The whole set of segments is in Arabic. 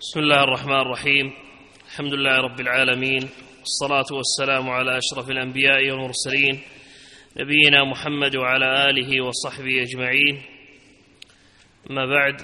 بسم الله الرحمن الرحيم. الحمد لله رب العالمين، والصلاة والسلام على أشرف الأنبياء والمرسلين نبينا محمد وعلى آله وصحبه أجمعين. أما بعد،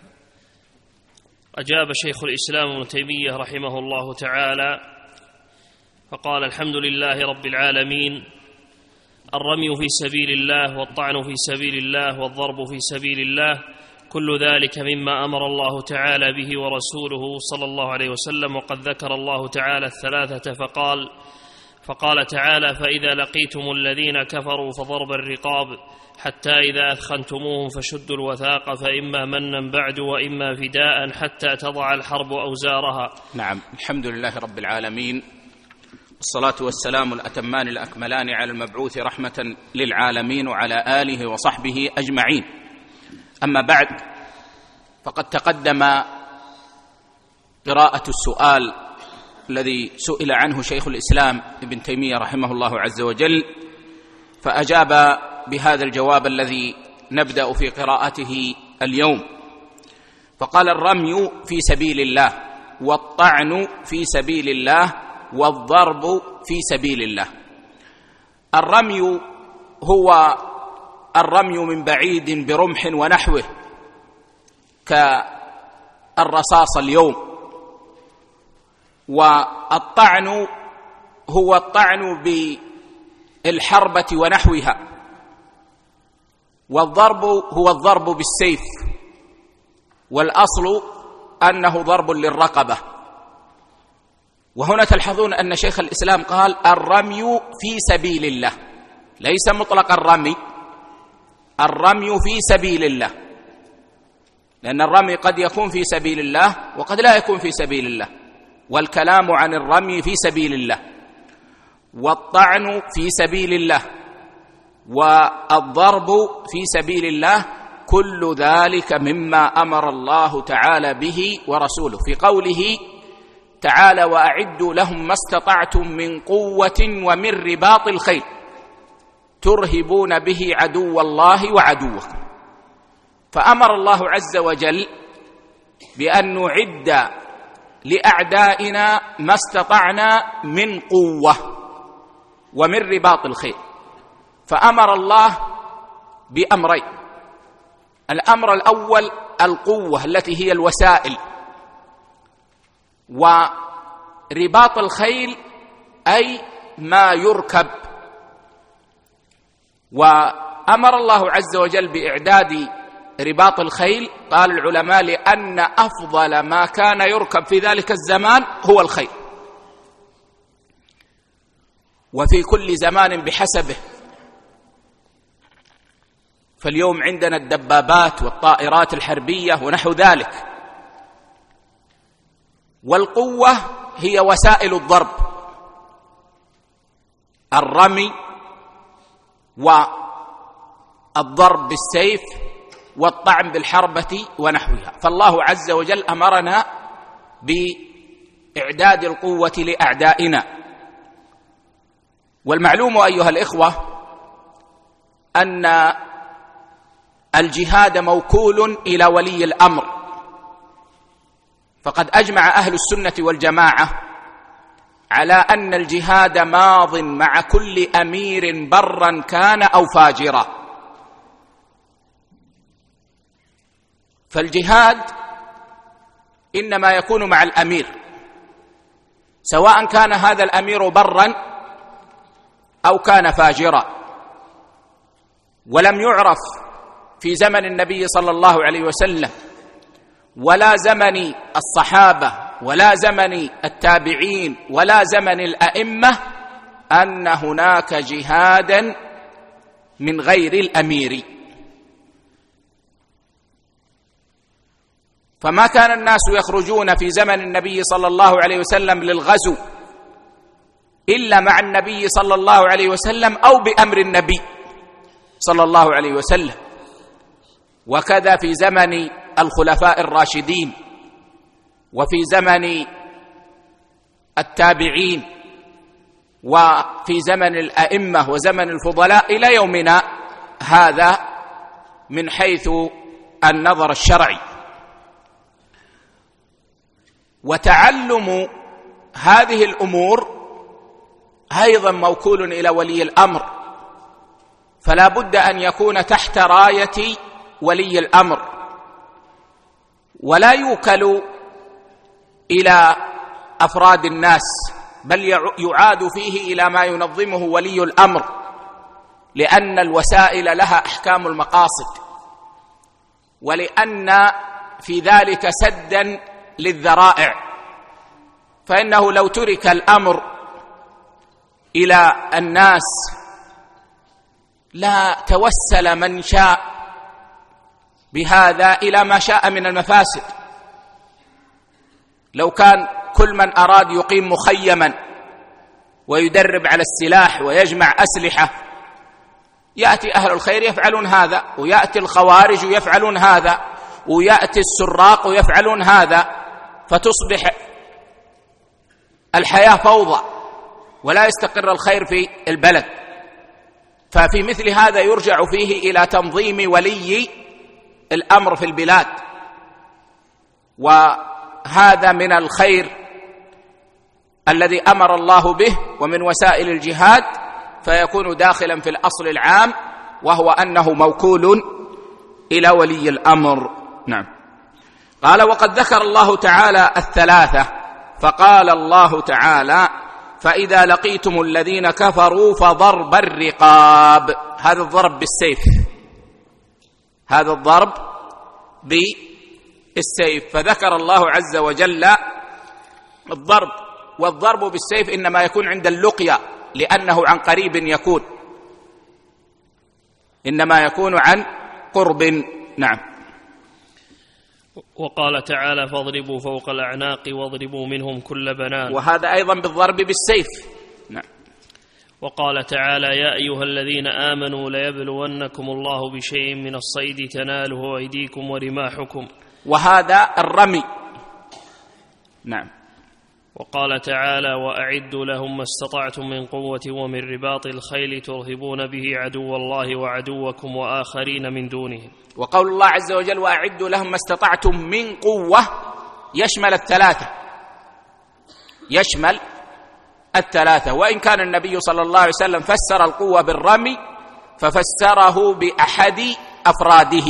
أجاب شيخ الإسلام ابن تيمية رحمه الله تعالى فقال: الحمد لله رب العالمين. الرمي في سبيل الله والطعن في سبيل الله والضرب في سبيل الله كل ذلك مما أمر الله تعالى به ورسوله صلى الله عليه وسلم. وقد ذكر الله تعالى الثلاثة فقال تعالى: فإذا لقيتم الذين كفروا فضرب الرقاب حتى إذا أثخنتموهم فشدوا الوثاق فإما منا بعد وإما فداء حتى تضع الحرب أوزارها. نعم، الحمد لله رب العالمين، والصلاة والسلام الأتمان الأكملان على المبعوث رحمة للعالمين وعلى آله وصحبه أجمعين. أما بعد، فقد تقدم قراءة السؤال الذي سئل عنه شيخ الإسلام ابن تيمية رحمه الله عز وجل، فأجاب بهذا الجواب الذي نبدأ في قراءته اليوم. فقال: الرمي في سبيل الله والطعن في سبيل الله والضرب في سبيل الله. الرمي هو الرمي من بعيد برمح ونحوه كالرصاص اليوم، والطعن هو الطعن بالحربة ونحوها، والضرب هو الضرب بالسيف، والأصل أنه ضرب للرقبة. وهنا تلحظون أن شيخ الإسلام قال: الرمي في سبيل الله، ليس مطلق الرمي، الرمي في سبيل الله، لأن الرمي قد يكون في سبيل الله وقد لا يكون في سبيل الله، والكلام عن الرمي في سبيل الله، والطعن في سبيل الله، والضرب في سبيل الله، كل ذلك مما أمر الله تعالى به ورسوله في قوله تعالى: وأعدوا لهم ما استطعتم من قوة ومن رباط الخيل ترهبون به عدو الله وعدوكم. فأمر الله عز وجل بأن نعد لأعدائنا ما استطعنا من قوة ومن رباط الخيل. فأمر الله بأمرين: الأمر الأول القوة التي هي الوسائل، ورباط الخيل أي ما يركب. وأمر الله عز وجل بإعداد رباط الخيل، قال العلماء: لأن أفضل ما كان يركب في ذلك الزمان هو الخيل، وفي كل زمان بحسبه. فاليوم عندنا الدبابات والطائرات الحربية ونحو ذلك. والقوة هي وسائل الضرب، الرمي والضرب بالسيف والطعن بالحربة ونحوها. فالله عز وجل أمرنا بإعداد القوة لأعدائنا. والمعلوم أيها الإخوة أن الجهاد موكول إلى ولي الأمر، فقد أجمع أهل السنة والجماعة على أن الجهاد ماض مع كل أمير برا كان أو فاجرا. فالجهاد إنما يكون مع الأمير، سواء كان هذا الأمير برا أو كان فاجرا. ولم يعرف في زمن النبي صلى الله عليه وسلم ولا زمن الصحابة ولا زمن التابعين ولا زمن الأئمة أن هناك جهادا من غير الأمير. فما كان الناس يخرجون في زمن النبي صلى الله عليه وسلم للغزو إلا مع النبي صلى الله عليه وسلم أو بأمر النبي صلى الله عليه وسلم. وكذا في زمن الخلفاء الراشدين، وفي زمن التابعين، وفي زمن الأئمة وزمن الفضلاء إلى يومنا هذا من حيث النظر الشرعي. وتعلم هذه الأمور أيضا موكول إلى ولي الأمر، فلا بد أن يكون تحت راية ولي الأمر، ولا يوكل إلى أفراد الناس، بل يعاد فيه إلى ما ينظمه ولي الأمر، لأن الوسائل لها أحكام المقاصد، ولأن في ذلك سدا للذرائع، فإنه لو ترك الأمر إلى الناس لا توسل من شاء بهذا إلى ما شاء من المفاسد. لو كان كل من أراد يقيم مخيما ويدرب على السلاح ويجمع أسلحة، يأتي أهل الخير يفعلون هذا، ويأتي الخوارج يفعلون هذا، ويأتي السراق يفعلون هذا، فتصبح الحياة فوضى ولا يستقر الخير في البلد. ففي مثل هذا يرجع فيه إلى تنظيم ولي الأمر في البلاد، وهذا من الخير الذي أمر الله به ومن وسائل الجهاد، فيكون داخلا في الأصل العام، وهو أنه موكول إلى ولي الأمر. نعم. قال: وقد ذكر الله تعالى الثلاثة، فقال الله تعالى: فإذا لقيتم الذين كفروا فضرب الرقاب. هذا الضرب بالسيف، هذا الضرب بالسيف، فذكر الله عز وجل الضرب، والضرب بالسيف إنما يكون عند اللقيا، لأنه عن قريب يكون، إنما يكون عن قرب. نعم. وقال تعالى: فاضربوا فوق الأعناق واضربوا منهم كل بنان، وهذا أيضا بالضرب بالسيف. نعم. وقال تعالى: يا أيها الذين آمنوا ليبلونكم الله بشيء من الصيد تناله أيديكم ورماحكم، وهذا الرمي. نعم. وقال تعالى: وأعدوا لهم ما استطعتم من قوة ومن رباط الخيل ترهبون به عدو الله وعدوكم وآخرين من دونهم. وقول الله عز وجل: وأعدوا لهم ما استطعتم من قوة، يشمل الثلاثة، يشمل الثلاثة. وإن كان النبي صلى الله عليه وسلم فسر القوة بالرمي، ففسره بأحد أفراده،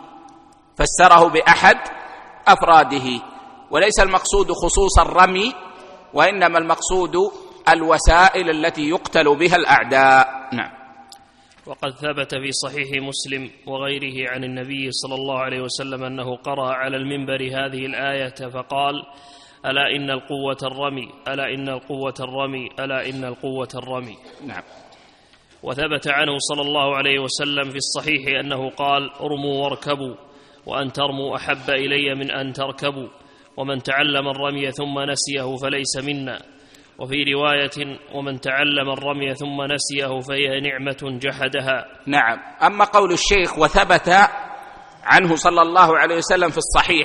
فسره بأحد أفراده، وليس المقصود خصوص الرمي، وإنما المقصود الوسائل التي يقتل بها الأعداء. نعم. وقد ثبت في صحيح مسلم وغيره عن النبي صلى الله عليه وسلم أنه قرأ على المنبر هذه الآية فقال: ألا إن القوة الرمي، ألا إن القوة الرمي، ألا إن القوة الرمي. نعم. وثبت عنه صلى الله عليه وسلم في الصحيح أنه قال: ارموا واركبوا، وأن ترموا أحب إلي من أن تركبوا، ومن تعلم الرمي ثم نسيه فليس منا. وفي رواية: ومن تعلم الرمي ثم نسيه فهي نعمة جحدها. نعم. أما قول الشيخ وثبت عنه صلى الله عليه وسلم في الصحيح،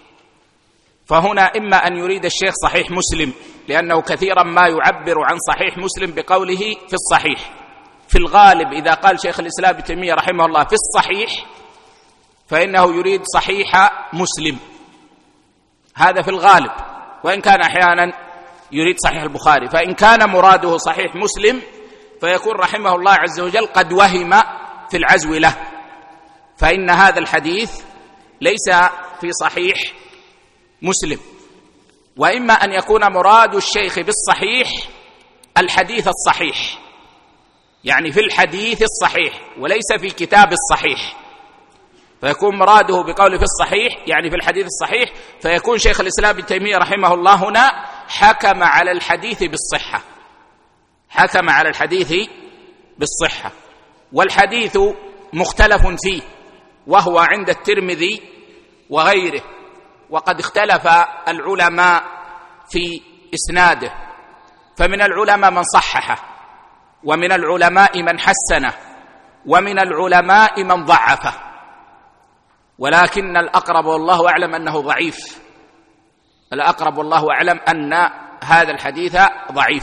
فهنا إما أن يريد الشيخ صحيح مسلم، لأنه كثيرا ما يعبر عن صحيح مسلم بقوله في الصحيح. في الغالب إذا قال شيخ الإسلام ابن تيمية رحمه الله في الصحيح، فإنه يريد صحيح مسلم، هذا في الغالب، وإن كان أحيانا يريد صحيح البخاري. فإن كان مراده صحيح مسلم، فيكون رحمه الله عز وجل قد وهم في العزو له، فإن هذا الحديث ليس في صحيح مسلم. وإما أن يكون مراد الشيخ بالصحيح الحديث الصحيح، يعني في الحديث الصحيح وليس في كتاب الصحيح، فيكون مراده بقوله في الصحيح يعني في الحديث الصحيح، فيكون شيخ الإسلام ابن تيمية رحمه الله هنا حكم على الحديث بالصحة، حكم على الحديث بالصحة. والحديث مختلف فيه، وهو عند الترمذي وغيره، وقد اختلف العلماء في إسناده، فمن العلماء من صححه، ومن العلماء من حسنه، ومن العلماء من ضعفه، ولكن الأقرب والله أعلم أنه ضعيف، الأقرب والله أعلم أن هذا الحديث ضعيف.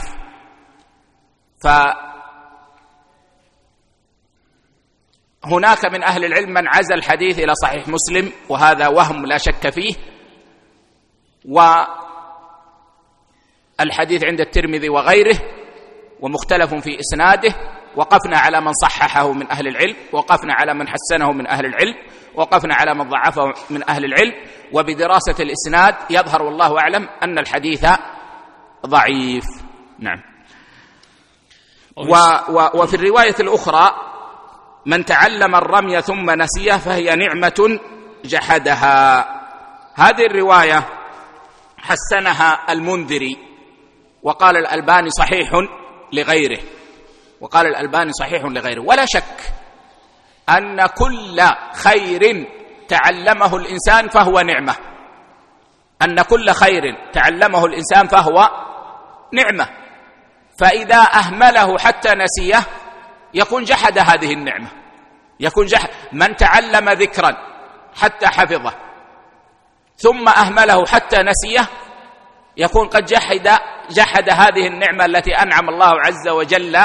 فهناك من أهل العلم من عزى الحديث إلى صحيح مسلم، وهذا وهم لا شك فيه، الحديث عند الترمذي وغيره ومختلف في إسناده، وقفنا على من صححه من أهل العلم، وقفنا على من حسنه من أهل العلم، وقفنا على من ضعفه من أهل العلم، وبدراسة الإسناد يظهر والله أعلم أن الحديث ضعيف. نعم. وفي الرواية الأخرى: من تعلم الرمي ثم نسيه فهي نعمة جحدها. هذه الرواية حسنها المنذري، وقال الألباني صحيح لغيره. ولا شك أن كل خير تعلمه الإنسان فهو نعمة، فإذا أهمله حتى نسيه يكون جحد هذه النعمة، من تعلم ذكرا حتى حفظه ثم أهمله حتى نسيه يكون قد جحد هذه النعمة التي أنعم الله عز وجل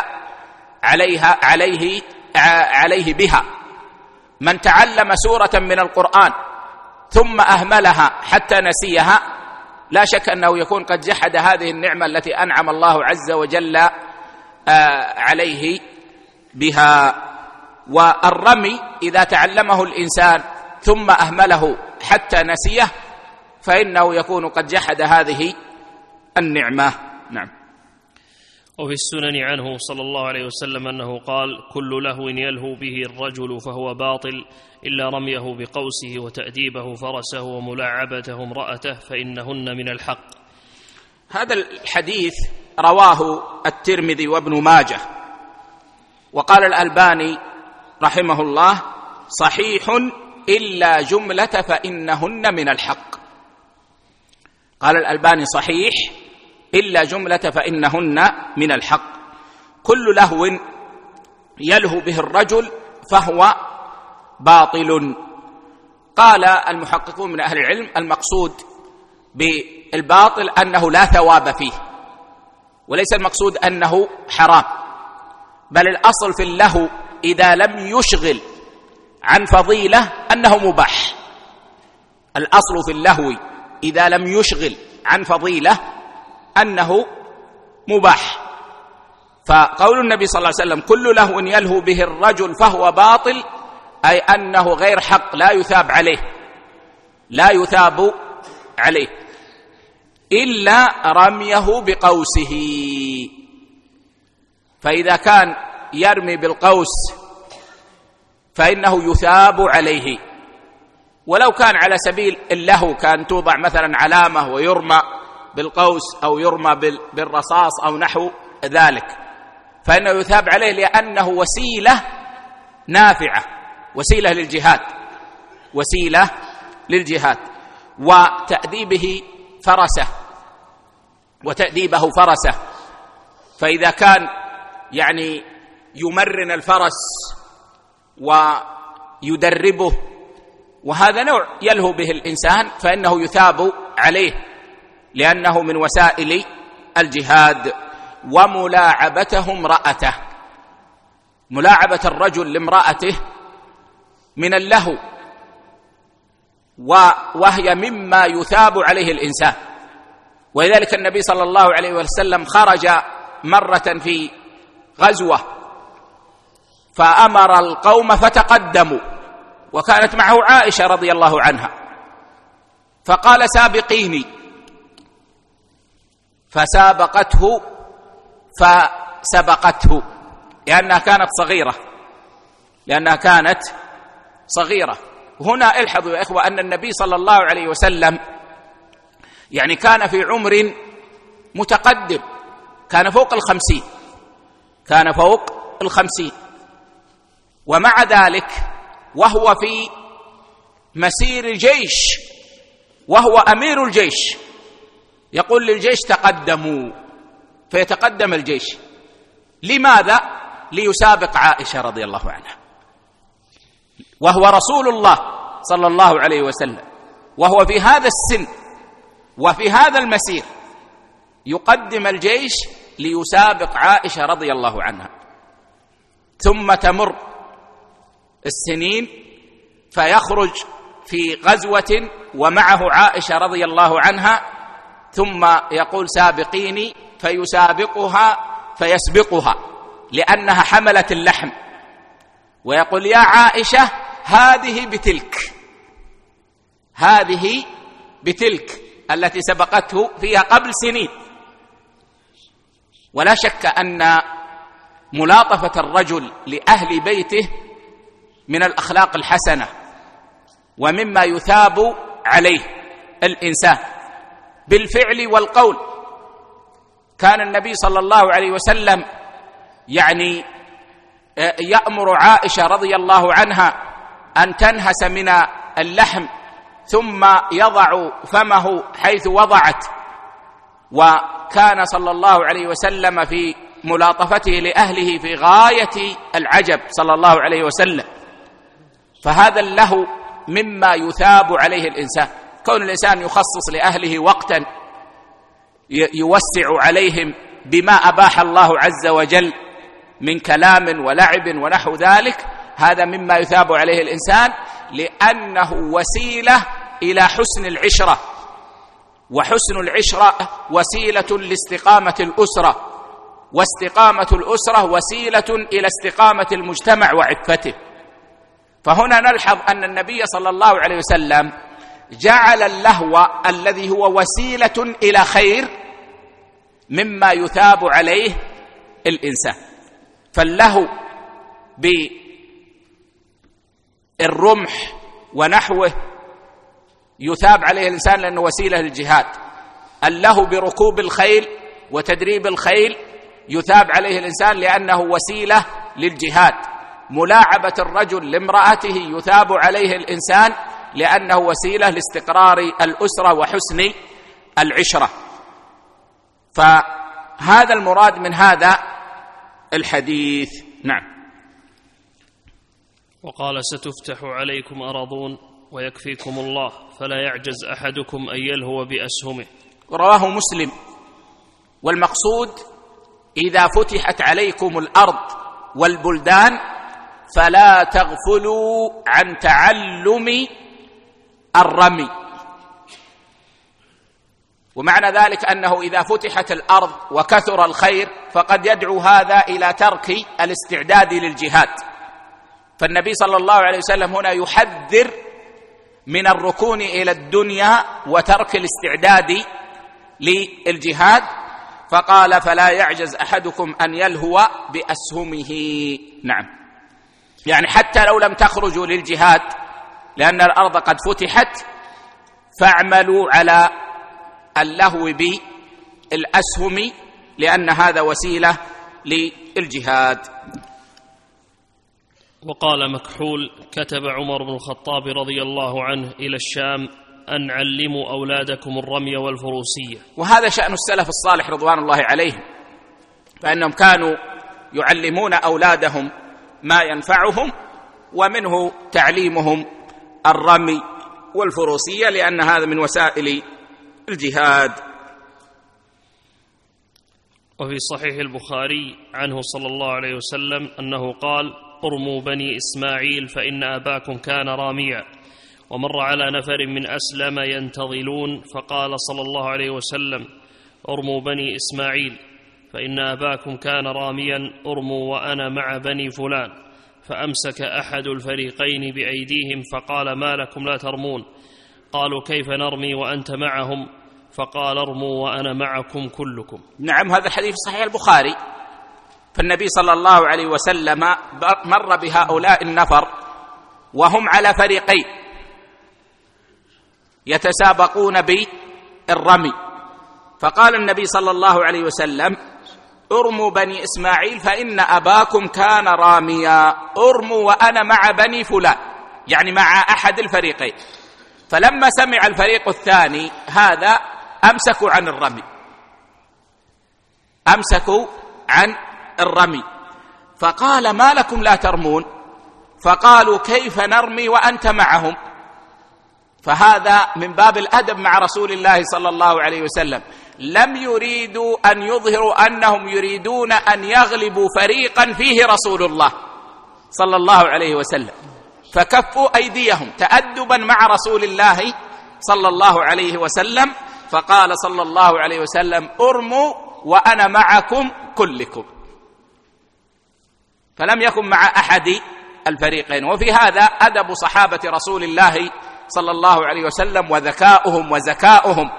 عليه بها. من تعلم سورة من القرآن ثم أهملها حتى نسيها لا شك أنه يكون قد جحد هذه النعمة التي أنعم الله عز وجل عليه بها. والرمي إذا تعلمه الإنسان ثم أهمله حتى نسيه فإنه يكون قد جحد هذه النعمة. نعم. وفي السنن عنه صلى الله عليه وسلم أنه قال: كل لهو يلهو به الرجل فهو باطل إلا رميه بقوسه وتأديبه فرسه وملاعبته امرأته فإنهن من الحق. هذا الحديث رواه الترمذي وابن ماجه، وقال الألباني رحمه الله: صحيح إلا جملة فإنهن من الحق. قال الألباني: صحيح إلا جملة فإنهن من الحق. كل لهو يلهو به الرجل فهو باطل. قال المحققون من أهل العلم: المقصود بالباطل أنه لا ثواب فيه، وليس المقصود أنه حرام، بل الأصل في اللهو إذا لم يشغل عن فضيلة أنه مباح. الأصل في اللهو إذا لم يشغل عن فضيلة أنه مباح. فقول النبي صلى الله عليه وسلم: كل لهو يلهو به الرجل فهو باطل، أي أنه غير حق، لا يثاب عليه إلا رميه بقوسه. فإذا كان يرمي بالقوس فإنه يثاب عليه، ولو كان على سبيل اللهو كان توضع مثلا علامة ويرمى بالقوس أو يرمى بالرصاص أو نحو ذلك فإنه يثاب عليه، لأنه وسيلة نافعة، وسيلة للجهاد وتأديبه فرسه. فإذا كان يعني يمرن الفرس ويدربه، وهذا نوع يلهو به الإنسان، فإنه يثاب عليه لأنه من وسائل الجهاد. وملاعبته امرأته، ملاعبة الرجل لامرأته من اللهو، وهي مما يثاب عليه الإنسان. ولذلك النبي صلى الله عليه وسلم خرج مرة في غزوة فأمر القوم فتقدموا، وكانت معه عائشة رضي الله عنها، فقال: سابقيني، فسبقته لأنها كانت صغيرة. هنا الحظوا يا إخوة أن النبي صلى الله عليه وسلم يعني كان في عمر متقدم، كان فوق 50، ومع ذلك وهو في مسير الجيش وهو أمير الجيش يقول للجيش: تقدموا، فيتقدم الجيش. لماذا؟ ليسابق عائشة رضي الله عنها، وهو رسول الله صلى الله عليه وسلم، وهو في هذا السن وفي هذا المسير يقدم الجيش ليسابق عائشة رضي الله عنها. ثم تمر السنين فيخرج في غزوة ومعه عائشة رضي الله عنها، ثم يقول سابقيني فيسابقها فيسبقها لأنها حملة اللحم، ويقول يا عائشة هذه بتلك التي سبقته فيها قبل سنين. ولا شك أن ملاطفة الرجل لأهل بيته من الأخلاق الحسنة ومما يثاب عليه الإنسان بالفعل والقول. كان النبي صلى الله عليه وسلم يأمر عائشة رضي الله عنها أن تنهس من اللحم ثم يضع فمه حيث وضعت، وكان صلى الله عليه وسلم في ملاطفته لأهله في غاية العجب صلى الله عليه وسلم. فهذا له مما يثاب عليه الإنسان، كون الإنسان يخصص لأهله وقتا يوسع عليهم بما أباح الله عز وجل من كلام ولعب ونحو ذلك، هذا مما يثاب عليه الإنسان، لأنه وسيلة إلى حسن العشرة، وحسن العشرة وسيلة لاستقامة الأسرة، واستقامة الأسرة وسيلة إلى استقامة المجتمع وعفته. فهنا نلحظ أن النبي صلى الله عليه وسلم جعل اللهو الذي هو وسيلة إلى خير مما يثاب عليه الإنسان. فاللهو بالرمح ونحوه يثاب عليه الإنسان لأنه وسيلة للجهاد. اللهو بركوب الخيل وتدريب الخيل يثاب عليه الإنسان لأنه وسيلة للجهاد. ملاعبة الرجل لامرأته يثاب عليه الإنسان لأنه وسيلة لاستقرار الأسرة وحسن العشرة. فهذا المراد من هذا الحديث. نعم. وقال ستفتح عليكم أراضون ويكفيكم الله فلا يعجز أحدكم أن يلهو بأسهمه. رواه مسلم. والمقصود إذا فتحت عليكم الأرض والبلدان فلا تغفلوا عن تعلم الرمي. ومعنى ذلك أنه إذا فتحت الأرض وكثر الخير فقد يدعو هذا إلى ترك الاستعداد للجهاد. فالنبي صلى الله عليه وسلم هنا يحذر من الركون إلى الدنيا وترك الاستعداد للجهاد، فقال فلا يعجز أحدكم أن يلهو بأسهمه. نعم، يعني حتى لو لم تخرجوا للجهاد لأن الأرض قد فتحت فاعملوا على اللهو بالأسهم لأن هذا وسيلة للجهاد. وقال مكحول كتب عمر بن الخطاب رضي الله عنه إلى الشام أن علموا أولادكم الرمي والفروسية. وهذا شأن السلف الصالح رضوان الله عليهم، فإنهم كانوا يعلمون أولادهم ما ينفعهم، ومنه تعليمهم الرمي والفروسية لأن هذا من وسائل الجهاد. وفي صحيح البخاري عنه صلى الله عليه وسلم أنه قال ارموا بني إسماعيل فإن أباكم كان راميا. ومر على نفر من أسلم ينتظلون فقال صلى الله عليه وسلم ارموا بني إسماعيل فإن أباكم كان راميا، ارموا وأنا مع بني فلان. فأمسك أحد الفريقين بأيديهم فقال ما لكم لا ترمون؟ قالوا كيف نرمي وأنت معهم؟ فقال ارموا وأنا معكم كلكم. نعم، هذا حديث صحيح البخاري. فالنبي صلى الله عليه وسلم مر بهؤلاء النفر وهم على فريقين يتسابقون بالرمي، فقال النبي صلى الله عليه وسلم ارموا بني إسماعيل فإن أباكم كان راميا، ارموا وأنا مع بني فلان، يعني مع أحد الفريقين. فلما سمع الفريق الثاني هذا أمسكوا عن الرمي فقال ما لكم لا ترمون؟ فقالوا كيف نرمي وأنت معهم؟ فهذا من باب الأدب مع رسول الله صلى الله عليه وسلم، لم يريدوا أن يظهروا أنهم يريدون أن يغلبوا فريقا فيه رسول الله صلى الله عليه وسلم، فكفوا أيديهم تأدبا مع رسول الله صلى الله عليه وسلم. فقال صلى الله عليه وسلم: ارموا وأنا معكم كلكم. فلم يكن مع أحد الفريقين. وفي هذا أدب صحابة رسول الله صلى الله عليه وسلم وذكاؤهم وزكاؤهم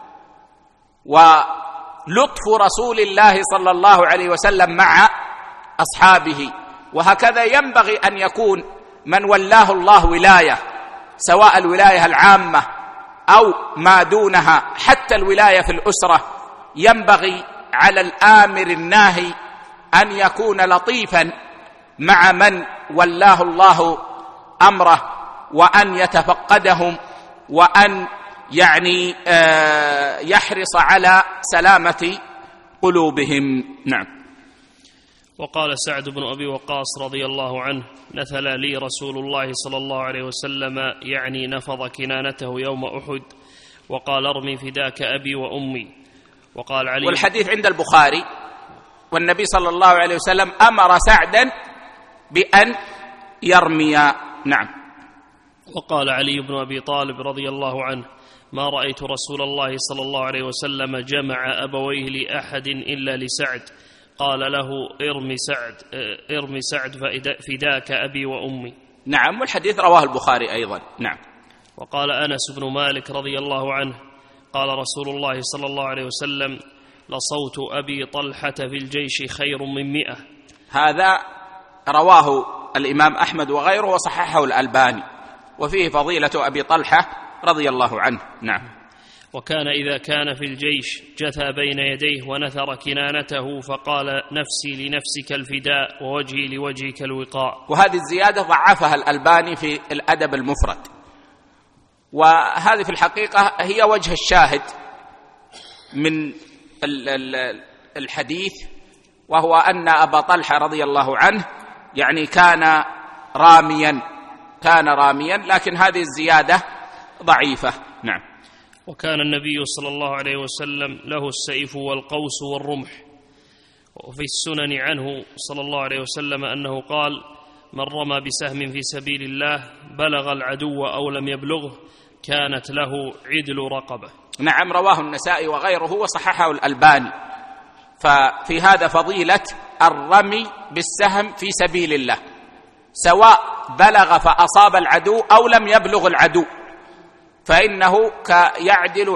ولطف رسول الله صلى الله عليه وسلم مع أصحابه. وهكذا ينبغي أن يكون من ولاه الله ولاية، سواء الولاية العامة أو ما دونها، حتى الولاية في الأسرة، ينبغي على الآمر الناهي أن يكون لطيفا مع من ولاه الله أمره، وأن يتفقدهم، وأن يحرص على سلامة قلوبهم. نعم. وقال سعد بن أبي وقاص رضي الله عنه: نثل لي رسول الله صلى الله عليه وسلم، يعني نفض كنانته يوم أحد، وقال: ارمي فداك أبي وأمي. وقال علي، والحديث عند البخاري، والنبي صلى الله عليه وسلم أمر سعدا بأن يرمي. نعم. وقال علي بن أبي طالب رضي الله عنه: ما رأيت رسول الله صلى الله عليه وسلم جمع أبويه لأحد إلا لسعد، قال له: ارمي سعد فداك أبي وأمي. نعم. والحديث رواه البخاري أيضا. نعم. وقال أنس بن مالك رضي الله عنه: قال رسول الله صلى الله عليه وسلم: لصوت أبي طلحة في الجيش خير من 100. هذا رواه الإمام أحمد وغيره وصححه الألباني، وفيه فضيلة أبي طلحة رضي الله عنه. نعم. وكان إذا كان في الجيش جثى بين يديه ونثر كنانته، فقال: نفسي لنفسك الفداء، ووجهي لوجهك الوقاء. وهذه الزيادة ضعفها الألباني في الأدب المفرد، وهذه في الحقيقة هي وجه الشاهد من الحديث، وهو أن أبا طلحة رضي الله عنه كان راميا، لكن هذه الزيادة ضعيفة. نعم. وكان النبي صلى الله عليه وسلم له السيف والقوس والرمح. وفي السنن عنه صلى الله عليه وسلم أنه قال: من رمى بسهم في سبيل الله بلغ العدو أو لم يبلغه كانت له عدل رقبة. نعم. رواه النسائي وغيره وصححه الألباني. ففي هذا فضيلة الرمي بالسهم في سبيل الله، سواء بلغ فأصاب العدو أو لم يبلغ العدو، فإنه يعدل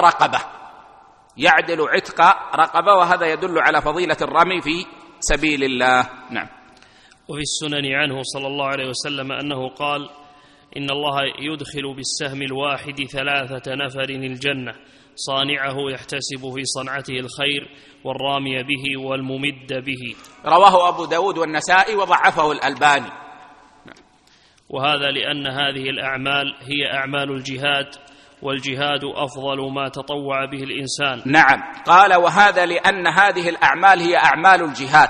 عتق رقبة، وهذا يدل على فضيلة الرمي في سبيل الله. نعم. وفي السنن عنه صلى الله عليه وسلم أنه قال: إن الله يدخل بالسهم الواحد 3 نفر الجنة، صانعه يحتسب في صنعته الخير، والرامي به والممد به. رواه أبو داود والنسائي وضعفه الألباني. وهذا لأن هذه الأعمال هي أعمال الجهاد، والجهاد أفضل ما تطوع به الإنسان. نعم. قال: وهذا لأن هذه الأعمال هي أعمال الجهاد،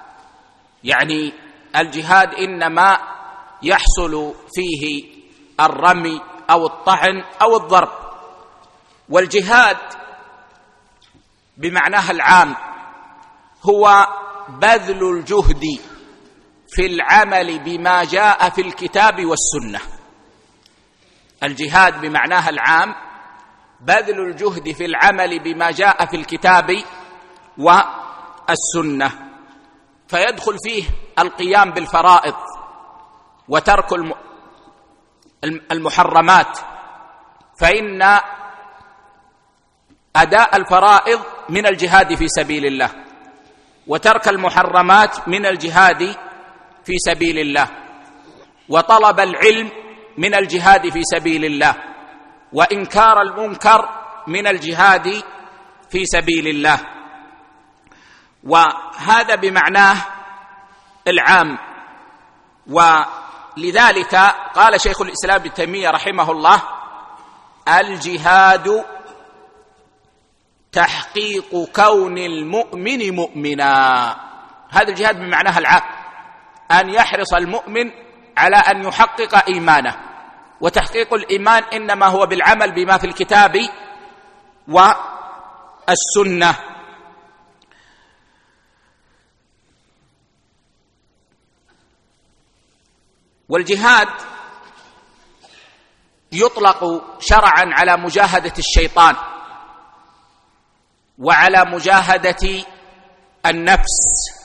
الجهاد إنما يحصل فيه الرمي أو الطعن أو الضرب، والجهاد بمعناها العام هو بذل الجهد في العمل بما جاء في الكتاب والسنة. الجهاد بمعناها العام بذل الجهد في العمل بما جاء في الكتاب والسنة، فيدخل فيه القيام بالفرائض وترك المحرمات، فإن أداء الفرائض من الجهاد في سبيل الله، وترك المحرمات من الجهاد في سبيل الله، وطلب العلم من الجهاد في سبيل الله، وإنكار المنكر من الجهاد في سبيل الله. وهذا بمعناه العام. ولذلك قال شيخ الإسلام ابن تيمية رحمه الله: الجهاد تحقيق كون المؤمن مؤمنا. هذا الجهاد بمعناه العام، أن يحرص المؤمن على أن يحقق إيمانه، وتحقيق الإيمان إنما هو بالعمل بما في الكتاب والسنة. والجهاد يطلق شرعا على مجاهدة الشيطان وعلى مجاهدة النفس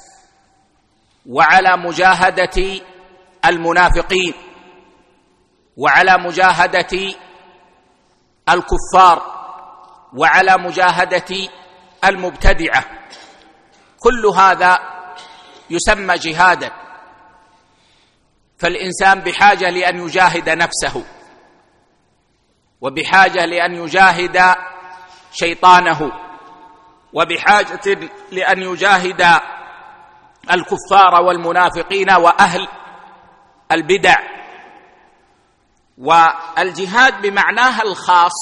وعلى مجاهدة المنافقين وعلى مجاهدة الكفار وعلى مجاهدة المبتدعة. كل هذا يسمى جهادا. فالإنسان بحاجة لأن يجاهد نفسه، وبحاجة لأن يجاهد شيطانه، وبحاجة لأن يجاهد الكفار والمنافقين وأهل البدع. والجهاد بمعناها الخاص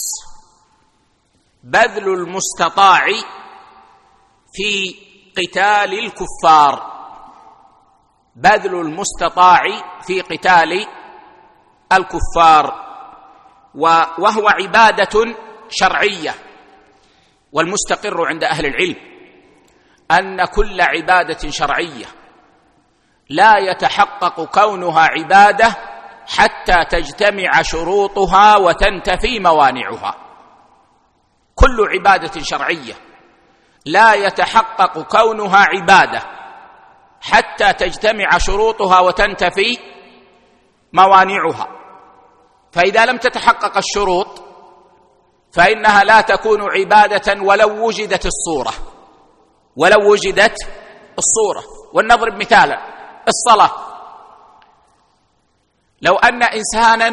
بذل المستطاع في قتال الكفار، بذل المستطاع في قتال الكفار، وهو عبادة شرعية. والمستقر عند أهل العلم أن كل عبادة شرعية لا يتحقق كونها عبادة حتى تجتمع شروطها وتنتفي موانعها. كل عبادة شرعية لا يتحقق كونها عبادة حتى تجتمع شروطها وتنتفي موانعها. فإذا لم تتحقق الشروط فإنها لا تكون عبادة ولو وجدت الصورة، ولو وجدت الصورة. ولنضرب مثالا: الصلاة. لو أن إنسانا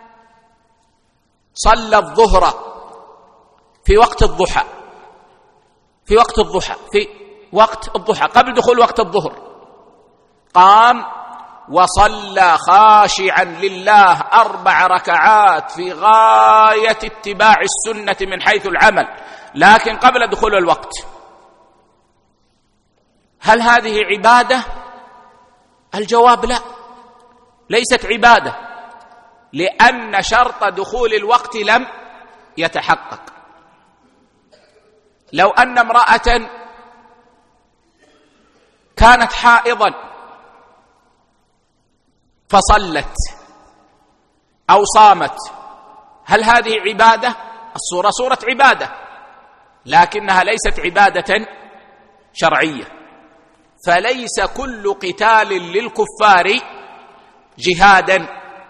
صلى الظهر في وقت الضحى، في وقت الضحى قبل دخول وقت الظهر، قام وصلى خاشعا لله 4 ركعات في غاية اتباع السنة من حيث العمل، لكن قبل دخول الوقت، هل هذه عبادة؟ الجواب لا، ليست عبادة، لأن شرط دخول الوقت لم يتحقق. لو أن امرأة كانت حائضا فصلت أو صامت، هل هذه عبادة؟ الصورة صورة عبادة، لكنها ليست عبادة شرعية. فليس كل قتال للكفار جهادا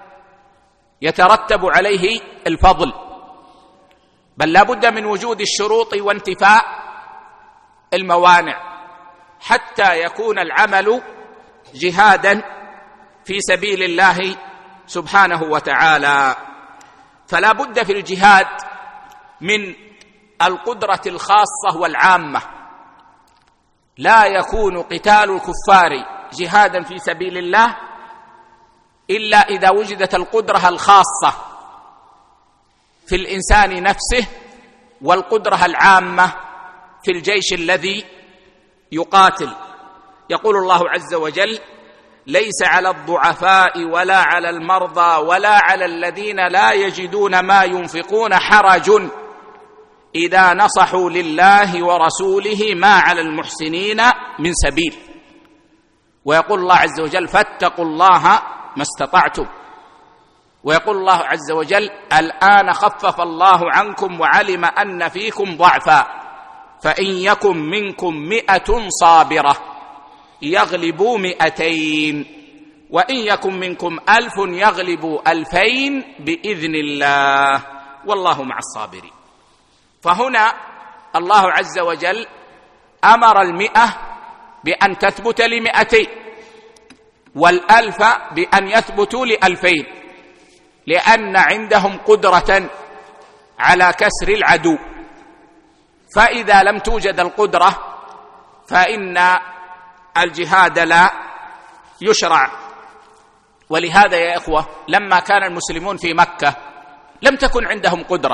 يترتب عليه الفضل، بل لا بد من وجود الشروط وانتفاء الموانع حتى يكون العمل جهادا في سبيل الله سبحانه وتعالى. فلا بد في الجهاد من القدرة الخاصة والعامة. لا يكون قتال الكفار جهادا في سبيل الله إلا إذا وجدت القدرة الخاصة في الإنسان نفسه، والقدرة العامة في الجيش الذي يقاتل. يقول الله عز وجل: ليس على الضعفاء ولا على المرضى ولا على الذين لا يجدون ما ينفقون حرج إذا نصحوا لله ورسوله ما على المحسنين من سبيل. ويقول الله عز وجل: فاتقوا الله ما استطعتم. ويقول الله عز وجل: الآن خفف الله عنكم وعلم أن فيكم ضعفا فإن يكن منكم 100 صابرة يغلبوا 200 وإن يكن منكم 1000 يغلبوا 2000 بإذن الله والله مع الصابرين. فهنا الله عز وجل أمر 100 بأن تثبت ل200 وال1000 بأن يثبتوا ل2000، لأن عندهم قدرة على كسر العدو. فإذا لم توجد القدرة فإن الجهاد لا يشرع. ولهذا يا إخوة لما كان المسلمون في مكة لم تكن عندهم قدرة،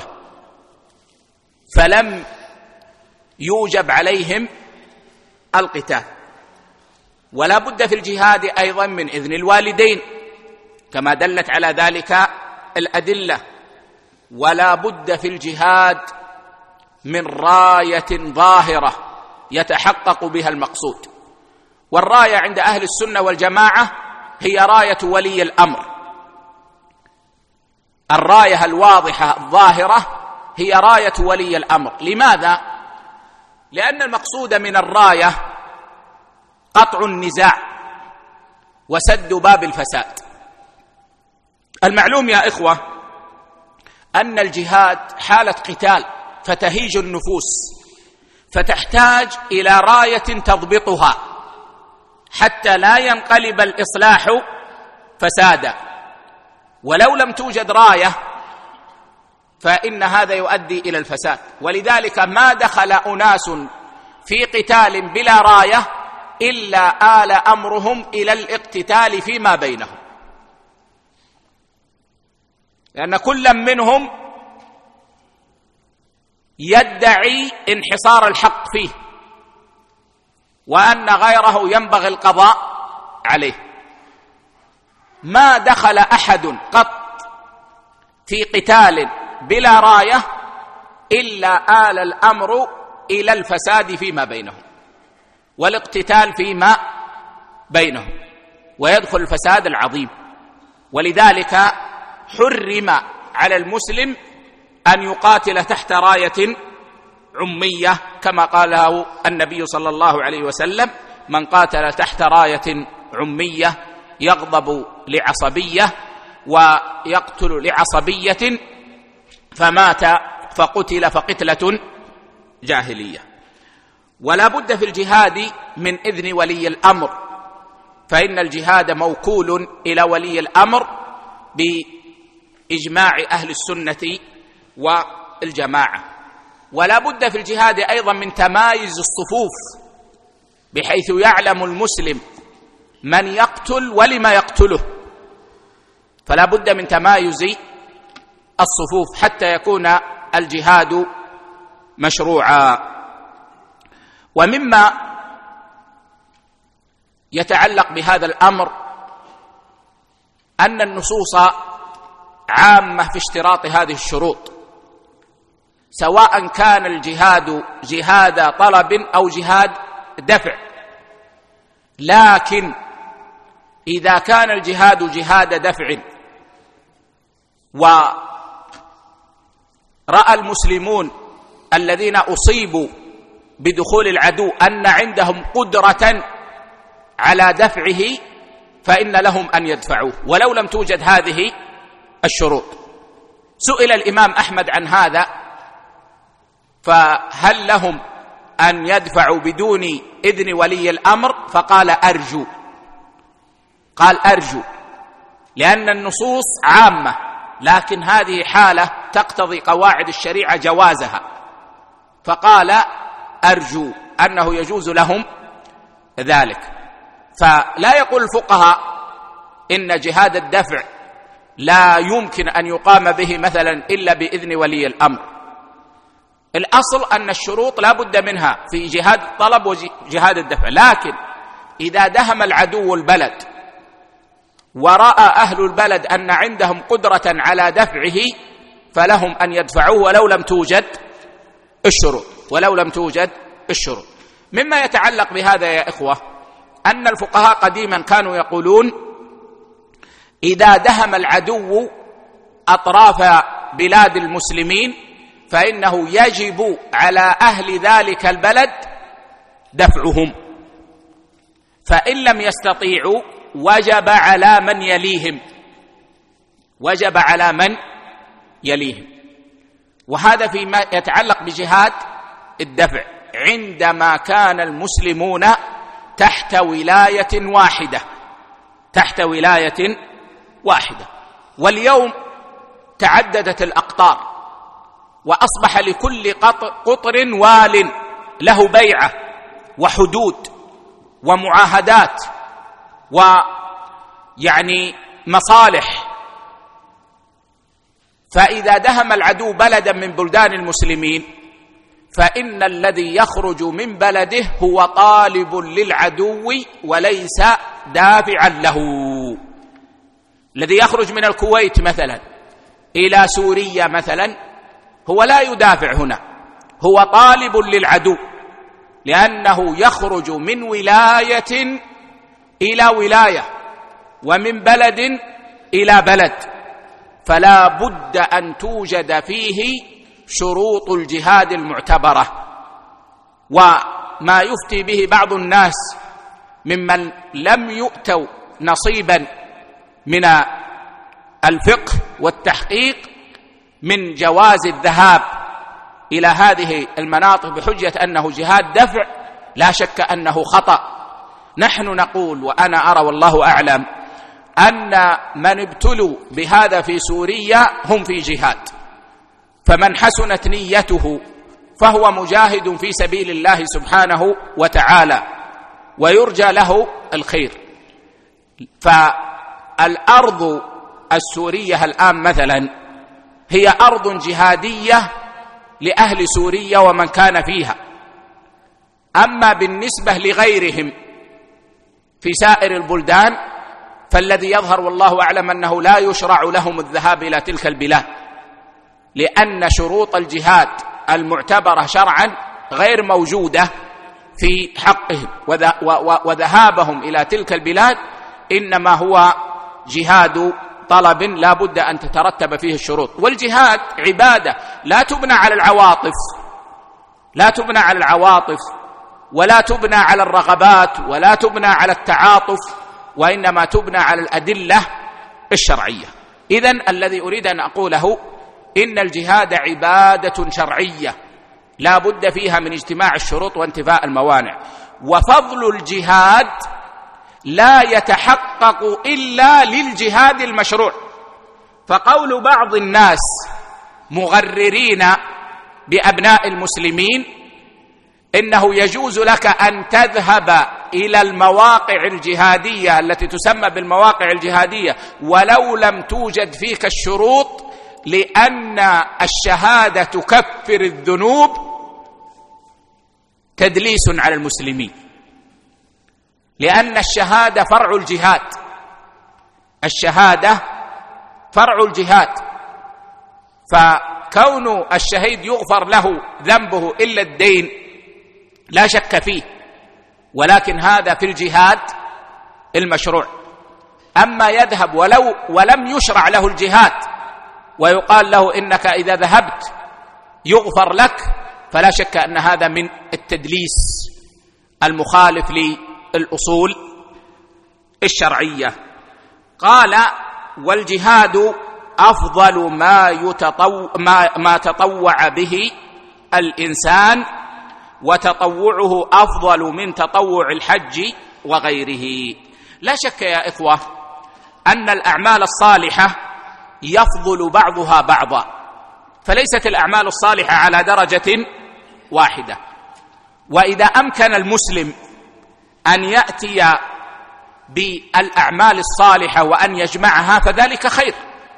فلم يوجب عليهم القتال. ولا بد في الجهاد أيضا من إذن الوالدين كما دلت على ذلك الأدلة. ولا بد في الجهاد من راية ظاهرة يتحقق بها المقصود. والراية عند أهل السنة والجماعة هي راية ولي الأمر. الراية الواضحة الظاهرة هي راية ولي الأمر. لماذا؟ لأن المقصود من الراية قطع النزاع وسد باب الفساد. المعلوم يا إخوة أن الجهاد حالة قتال فتهيج النفوس، فتحتاج إلى راية تضبطها حتى لا ينقلب الإصلاح فسادا، ولو لم توجد راية فإن هذا يؤدي إلى الفساد. ولذلك ما دخل أناس في قتال بلا راية إلا آل أمرهم إلى الاقتتال فيما بينهم، لأن كل منهم يدعي انحصار الحق فيه وأن غيره ينبغي القضاء عليه. ما دخل أحد قط في قتال بلا راية إلا آل الأمر إلى الفساد فيما بينهم والاقتتال فيما بينهم، ويدخل الفساد العظيم. ولذلك حرم على المسلم أن يقاتل تحت راية عمية، كما قاله النبي صلى الله عليه وسلم: من قاتل تحت راية عمية يغضب لعصبية ويقتل لعصبية فمات فقتل فقتلة جاهلية. ولا بد في الجهاد من إذن ولي الأمر، فإن الجهاد موكول إلى ولي الأمر بإجماع أهل السنة والجماعة. ولا بد في الجهاد أيضا من تمايز الصفوف، بحيث يعلم المسلم من يقتل ولما يقتله، فلا بد من تمايز الصفوف حتى يكون الجهاد مشروعا. ومما يتعلق بهذا الأمر أن النصوص عامة في اشتراط هذه الشروط، سواء كان الجهاد جهاد طلب أو جهاد دفع. لكن إذا كان الجهاد جهاد دفع ورأى المسلمون الذين أصيبوا بدخول العدو أن عندهم قدرة على دفعه فإن لهم أن يدفعوه ولو لم توجد هذه الشروط. سئل الإمام أحمد عن هذا، فهل لهم أن يدفعوا بدون إذن ولي الأمر؟ فقال أرجو، قال أرجو، لأن النصوص عامة، لكن هذه حالة تقتضي قواعد الشريعة جوازها، فقال أرجو أنه يجوز لهم ذلك. فلا يقول الفقهاء إن جهاد الدفع لا يمكن أن يقام به مثلا إلا بإذن ولي الأمر. الأصل أن الشروط لا بد منها في جهاد الطلب وجهاد الدفع، لكن إذا دهم العدو البلد ورأى أهل البلد أن عندهم قدرة على دفعه فلهم أن يدفعوه ولو لم توجد الشروط. مما يتعلق بهذا يا إخوة أن الفقهاء قديما كانوا يقولون: إذا دهم العدو أطراف بلاد المسلمين فإنه يجب على أهل ذلك البلد دفعهم، فإن لم يستطيعوا وجب على من يليهم. وهذا فيما يتعلق بجهاد الدفع عندما كان المسلمون تحت ولاية واحدة. واليوم تعددت الأقطار وأصبح لكل قطر وال له بيعة وحدود ومعاهدات ويعني مصالح. فإذا دهم العدو بلدا من بلدان المسلمين فإن الذي يخرج من بلده هو طالب للعدو وليس دافعا له. الذي يخرج من الكويت مثلا إلى سوريا مثلا هو لا يدافع هنا، هو طالب للعدو، لأنه يخرج من ولاية إلى ولاية ومن بلد إلى بلد، فلا بد أن توجد فيه شروط الجهاد المعتبرة. وما يفتي به بعض الناس ممن لم يؤتوا نصيبا من الفقه والتحقيق من جواز الذهاب إلى هذه المناطق بحجة أنه جهاد دفع، لا شك أنه خطأ. نحن نقول وأنا أرى والله أعلم أن من ابتلوا بهذا في سوريا هم في جهاد، فمن حسنت نيته فهو مجاهد في سبيل الله سبحانه وتعالى ويرجى له الخير. فالأرض السورية الآن مثلا هي أرض جهادية لأهل سوريا ومن كان فيها. أما بالنسبة لغيرهم في سائر البلدان فالذي يظهر والله أعلم أنه لا يشرع لهم الذهاب إلى تلك البلاد، لأن شروط الجهاد المعتبرة شرعا غير موجودة في حقهم، وذهابهم إلى تلك البلاد إنما هو جهاد طلب لا بد أن تترتب فيه الشروط. والجهاد عبادة لا تبنى على العواطف، لا تبنى على العواطف ولا تبنى على الرغبات ولا تبنى على التعاطف، وإنما تبنى على الأدلة الشرعية. إذن الذي أريد أن أقوله إن الجهاد عبادة شرعية لا بد فيها من اجتماع الشروط وانتفاء الموانع، وفضل الجهاد لا يتحقق إلا للجهاد المشروع. فقول بعض الناس مغررين بأبناء المسلمين إنه يجوز لك أن تذهب إلى المواقع الجهادية التي تسمى بالمواقع الجهادية ولو لم توجد فيك الشروط لأن الشهادة تكفر الذنوب، تدليس على المسلمين، لأن الشهادة فرع الجهاد، الشهادة فرع الجهاد. فكون الشهيد يغفر له ذنبه إلا الدين لا شك فيه، ولكن هذا في الجهاد المشروع. أما يذهب ولم يشرع له الجهاد ويقال له إنك إذا ذهبت يغفر لك، فلا شك أن هذا من التدليس المخالف للأصول الشرعية. قال: والجهاد أفضل ما تطوع به الإنسان، وتطوعه أفضل من تطوع الحج وغيره. لا شك يا إخوة أن الأعمال الصالحة يفضل بعضها بعضا، فليست الأعمال الصالحة على درجة واحدة. وإذا أمكن المسلم أن يأتي بالأعمال الصالحة وأن يجمعها فذلك خير،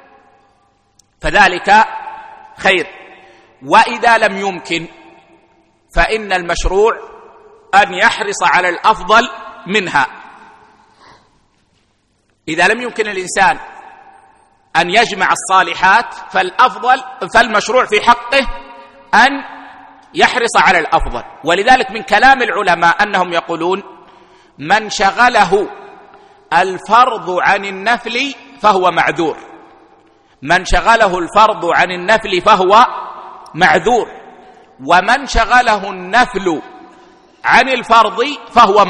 فذلك خير. وإذا لم يمكن فإن المشروع أن يحرص على الأفضل منها. إذا لم يمكن الإنسان أن يجمع الصالحات فالمشروع في حقه أن يحرص على الأفضل. ولذلك من كلام العلماء أنهم يقولون: من شغله الفرض عن النفل فهو معذور، من شغله الفرض عن النفل فهو معذور، ومن شغله النفل عن الفرض فهو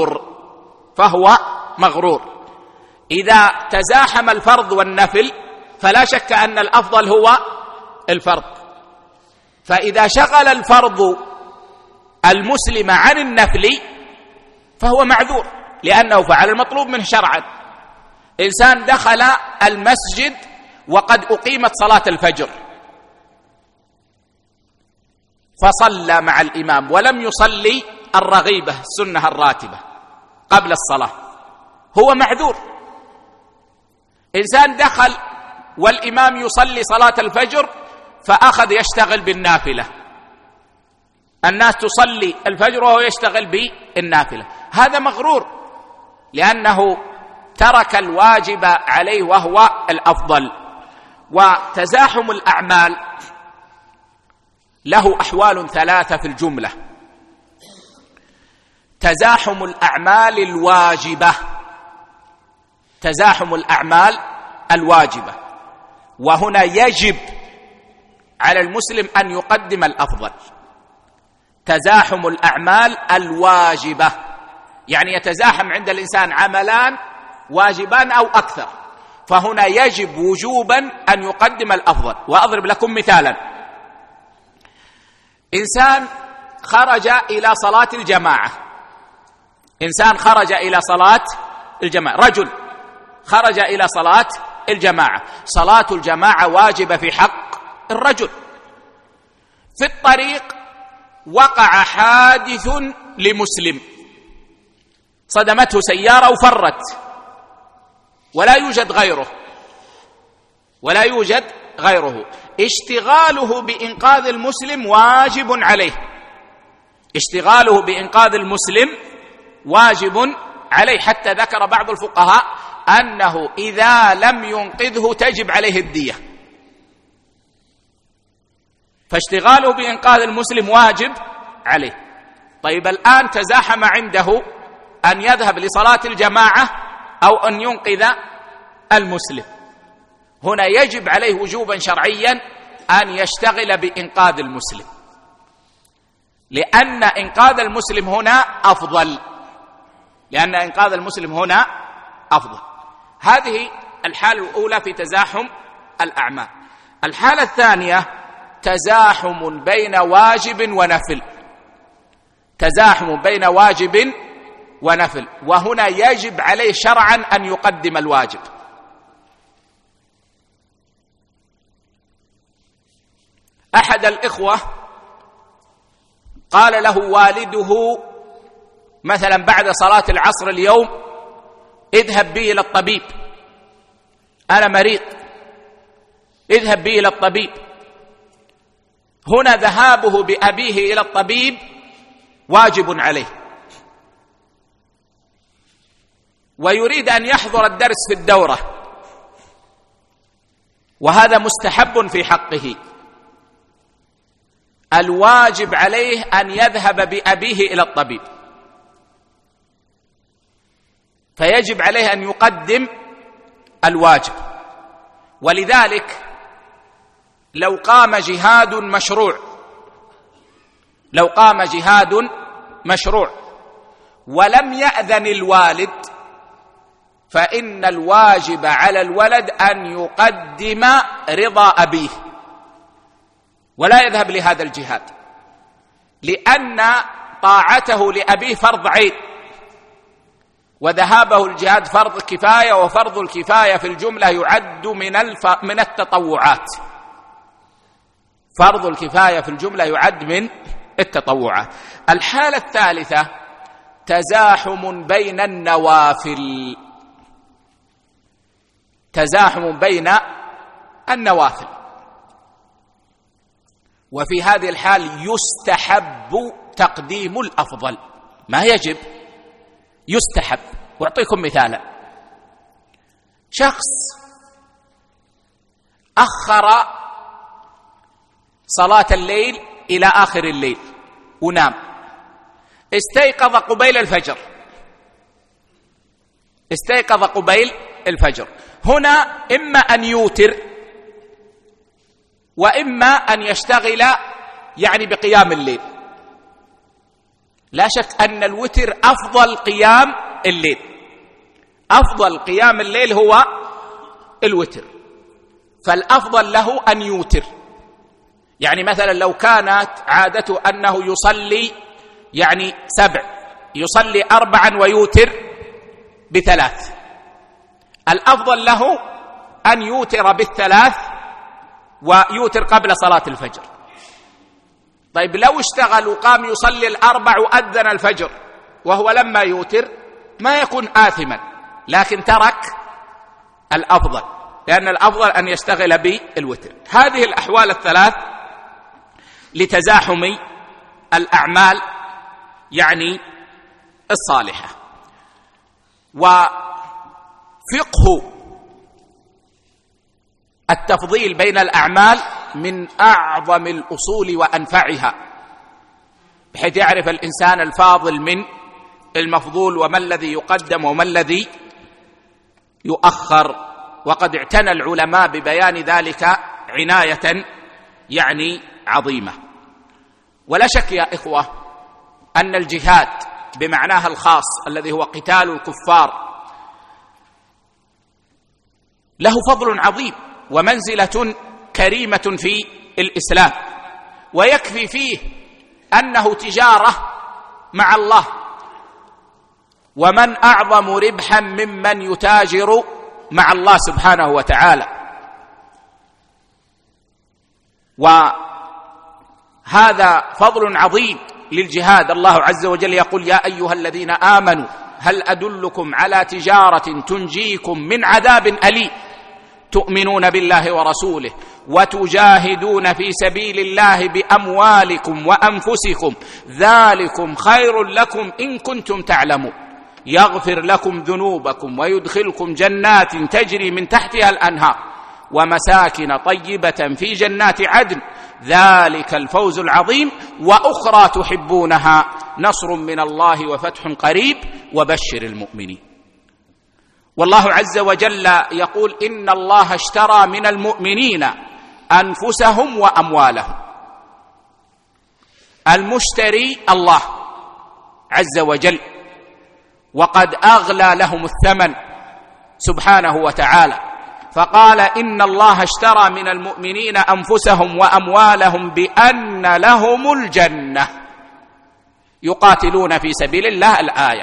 مغرور. إذا تزاحم الفرض والنفل فلا شك أن الأفضل هو الفرض، فإذا شغل الفرض المسلم عن النفل فهو معذور لأنه فعل المطلوب منه شرعا. إنسان دخل المسجد وقد أقيمت صلاة الفجر فصلى مع الإمام ولم يصلي الرغيبة السنة الراتبة قبل الصلاة، هو معذور. إنسان دخل والإمام يصلي صلاة الفجر فأخذ يشتغل بالنافلة، الناس تصلي الفجر وهو يشتغل بالنافلة، هذا مغرور لأنه ترك الواجب عليه وهو الأفضل. وتزاحم الأعمال له أحوال ثلاثة في الجملة: تزاحم الأعمال الواجبة، تزاحم الأعمال الواجبة، وهنا يجب على المسلم أن يقدم الأفضل. تزاحم الأعمال الواجبة، يعني يتزاحم عند الإنسان عملان واجبان أو أكثر، فهنا يجب وجوبا أن يقدم الأفضل. وأضرب لكم مثالا: إنسان خرج إلى صلاة الجماعة، رجل خرج إلى صلاة الجماعة، صلاة الجماعة واجبة في حق الرجل. في الطريق وقع حادث لمسلم، صدمته سيارة وفرت، ولا يوجد غيره، اشتغاله بإنقاذ المسلم واجب عليه، حتى ذكر بعض الفقهاء أنه إذا لم ينقذه تجب عليه الدية، فاشتغاله بإنقاذ المسلم واجب عليه. طيب الآن تزاحم عنده أن يذهب لصلاة الجماعة أو أن ينقذ المسلم، هنا يجب عليه وجوبا شرعيا أن يشتغل بإنقاذ المسلم، لأن إنقاذ المسلم هنا أفضل. هذه الحالة الأولى في تزاحم الأعمال. الحالة الثانية تزاحم بين واجب ونفل، وهنا يجب عليه شرعا أن يقدم الواجب. أحد الإخوة قال له والده مثلا بعد صلاة العصر اليوم: اذهب بي إلى الطبيب، أنا مريض، اذهب بي إلى الطبيب. هنا ذهابه بأبيه إلى الطبيب واجب عليه، ويريد أن يحضر الدرس في الدورة، وهذا مستحب في حقه. الواجب عليه أن يذهب بأبيه إلى الطبيب، فيجب عليه أن يقدم الواجب. ولذلك لو قام جهاد مشروع ولم يأذن الوالد، فإن الواجب على الولد أن يقدم رضا أبيه ولا يذهب لهذا الجهاد، لأن طاعته لأبيه فرض عين، وذهابه الجهاد فرض كفاية، وفرض الكفاية في الجملة يعد من التطوعات. فرض الكفاية في الجملة يعد من التطوعات. الحالة الثالثة تزاحم بين النوافل، وفي هذه الحال يستحب تقديم الأفضل، ما يجب، يستحب. وأعطيكم مثالا: شخص أخر صلاة الليل إلى آخر الليل ونام، استيقظ قبيل الفجر، هنا إما أن يوتر وإما أن يشتغل يعني بقيام الليل. لا شك أن الوتر أفضل قيام الليل، أفضل قيام الليل هو الوتر، فالأفضل له أن يوتر. يعني مثلا لو كانت عادته أنه يصلي يعني 7، يصلي 4 ويوتر ب3، الأفضل له أن يوتر ب3 ويوتر قبل صلاة الفجر. طيب لو اشتغل وقام يصلي 4 وأذن الفجر وهو لما يوتر ما يكون آثما، لكن ترك الأفضل، لأن الأفضل أن يشتغل بالوتر. هذه الأحوال الثلاث لتزاحم الأعمال يعني الصالحة. وفقه التفضيل بين الأعمال من أعظم الأصول وأنفعها، بحيث يعرف الإنسان الفاضل من المفضول، وما الذي يقدم وما الذي يؤخر. وقد اعتنى العلماء ببيان ذلك عناية يعني عظيمة. ولا شك يا إخوة أن الجهاد بمعناها الخاص الذي هو قتال الكفار له فضل عظيم ومنزلة كريمة في الإسلام، ويكفي فيه أنه تجارة مع الله، ومن أعظم ربحا ممن يتاجر مع الله سبحانه وتعالى. وهذا فضل عظيم للجهاد. الله عز وجل يقول: يا أيها الذين آمنوا هل أدلكم على تجارة تنجيكم من عذاب أليم تؤمنون بالله ورسوله وتجاهدون في سبيل الله بأموالكم وأنفسكم ذلكم خير لكم إن كنتم تعلمون يغفر لكم ذنوبكم ويدخلكم جنات تجري من تحتها الأنهار ومساكن طيبة في جنات عدن ذلك الفوز العظيم وأخرى تحبونها نصر من الله وفتح قريب وبشر المؤمنين. والله عز وجل يقول: إن الله اشترى من المؤمنين أنفسهم وأموالهم. المشتري الله عز وجل، وقد أغلى لهم الثمن سبحانه وتعالى، فقال: إن الله اشترى من المؤمنين أنفسهم وأموالهم بأن لهم الجنة يقاتلون في سبيل الله. الآية.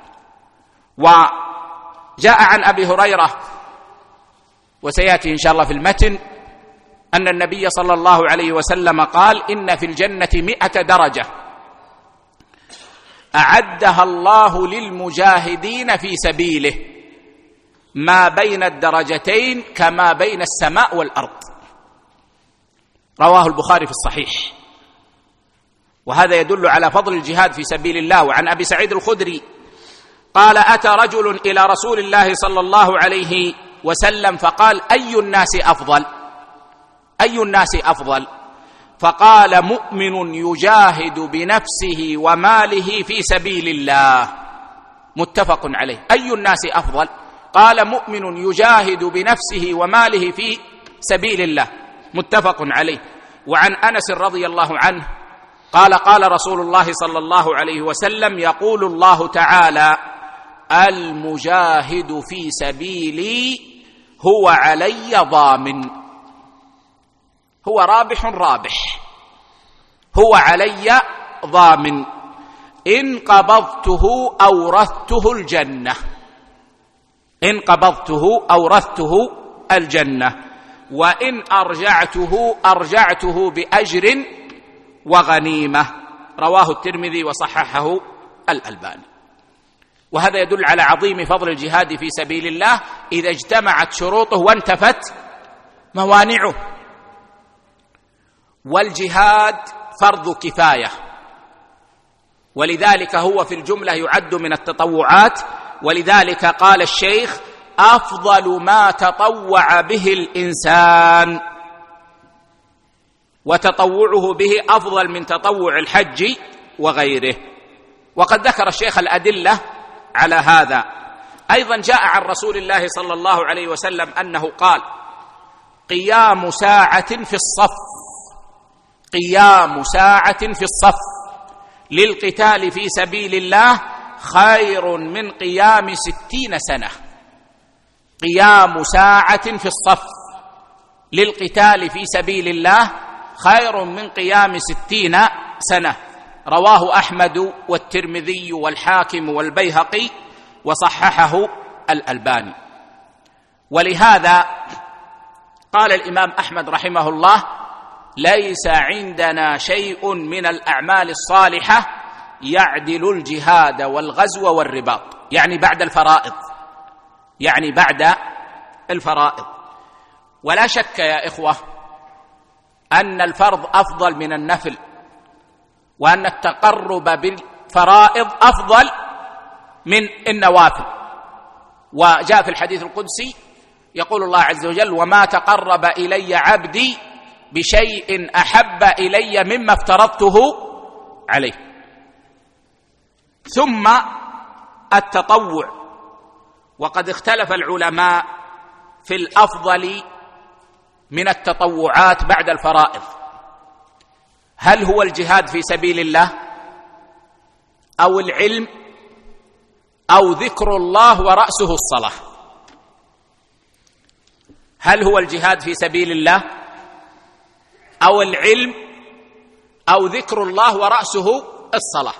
وجاء عن أبي هريرة وسيأتي إن شاء الله في المتن أن النبي صلى الله عليه وسلم قال: إن في الجنة 100 درجة أعدها الله للمجاهدين في سبيله ما بين الدرجتين كما بين السماء والأرض. رواه البخاري في الصحيح. وهذا يدل على فضل الجهاد في سبيل الله. وعن أبي سعيد الخدري قال: أتى رجل إلى رسول الله صلى الله عليه وسلم فقال: أي الناس أفضل؟ أي الناس أفضل؟ فقال: مؤمن يجاهد بنفسه وماله في سبيل الله. متفق عليه. أي الناس أفضل؟ قال: مؤمن يجاهد بنفسه وماله في سبيل الله. متفق عليه. وعن أنس رضي الله عنه قال: قال رسول الله صلى الله عليه وسلم: يقول الله تعالى: المجاهد في سبيلي هو علي ضامن. هو رابح رابح، هو علي ضامن، إن قبضته أورثته الجنة، إن قبضته أورثته الجنة، وإن أرجعته أرجعته بأجر وغنيمة. رواه الترمذي وصححه الألباني. وهذا يدل على عظيم فضل الجهاد في سبيل الله إذا اجتمعت شروطه وانتفت موانعه. والجهاد فرض كفاية، ولذلك هو في الجملة يعد من التطوعات. ولذلك قال الشيخ: أفضل ما تطوع به الإنسان، وتطوعه به أفضل من تطوع الحج وغيره. وقد ذكر الشيخ الأدلة على هذا. أيضا جاء عن رسول الله صلى الله عليه وسلم أنه قال: قيام ساعة في الصف، قيام ساعة في الصف للقتال في سبيل الله خير من قيام 60 سنة. قيام ساعة في الصف للقتال في سبيل الله خير من قيام 60 سنة. رواه أحمد والترمذي والحاكم والبيهقي وصححه الألباني. ولهذا قال الإمام أحمد رحمه الله: ليس عندنا شيء من الأعمال الصالحة يعدل الجهاد والغزو والرباط، يعني بعد الفرائض، يعني بعد الفرائض. ولا شك يا إخوة أن الفرض أفضل من النفل، وأن التقرب بالفرائض أفضل من النوافل. وجاء في الحديث القدسي يقول الله عز وجل: وما تقرب إلي عبدي بشيء أحب إلي مما افترضته عليه. ثم التطوع، وقد اختلف العلماء في الأفضل من التطوعات بعد الفرائض. هل هو الجهاد في سبيل الله، أو العلم أو ذكر الله ورأسه الصلاة؟ هل هو الجهاد في سبيل الله أو العلم أو ذكر الله ورأسه الصلاة؟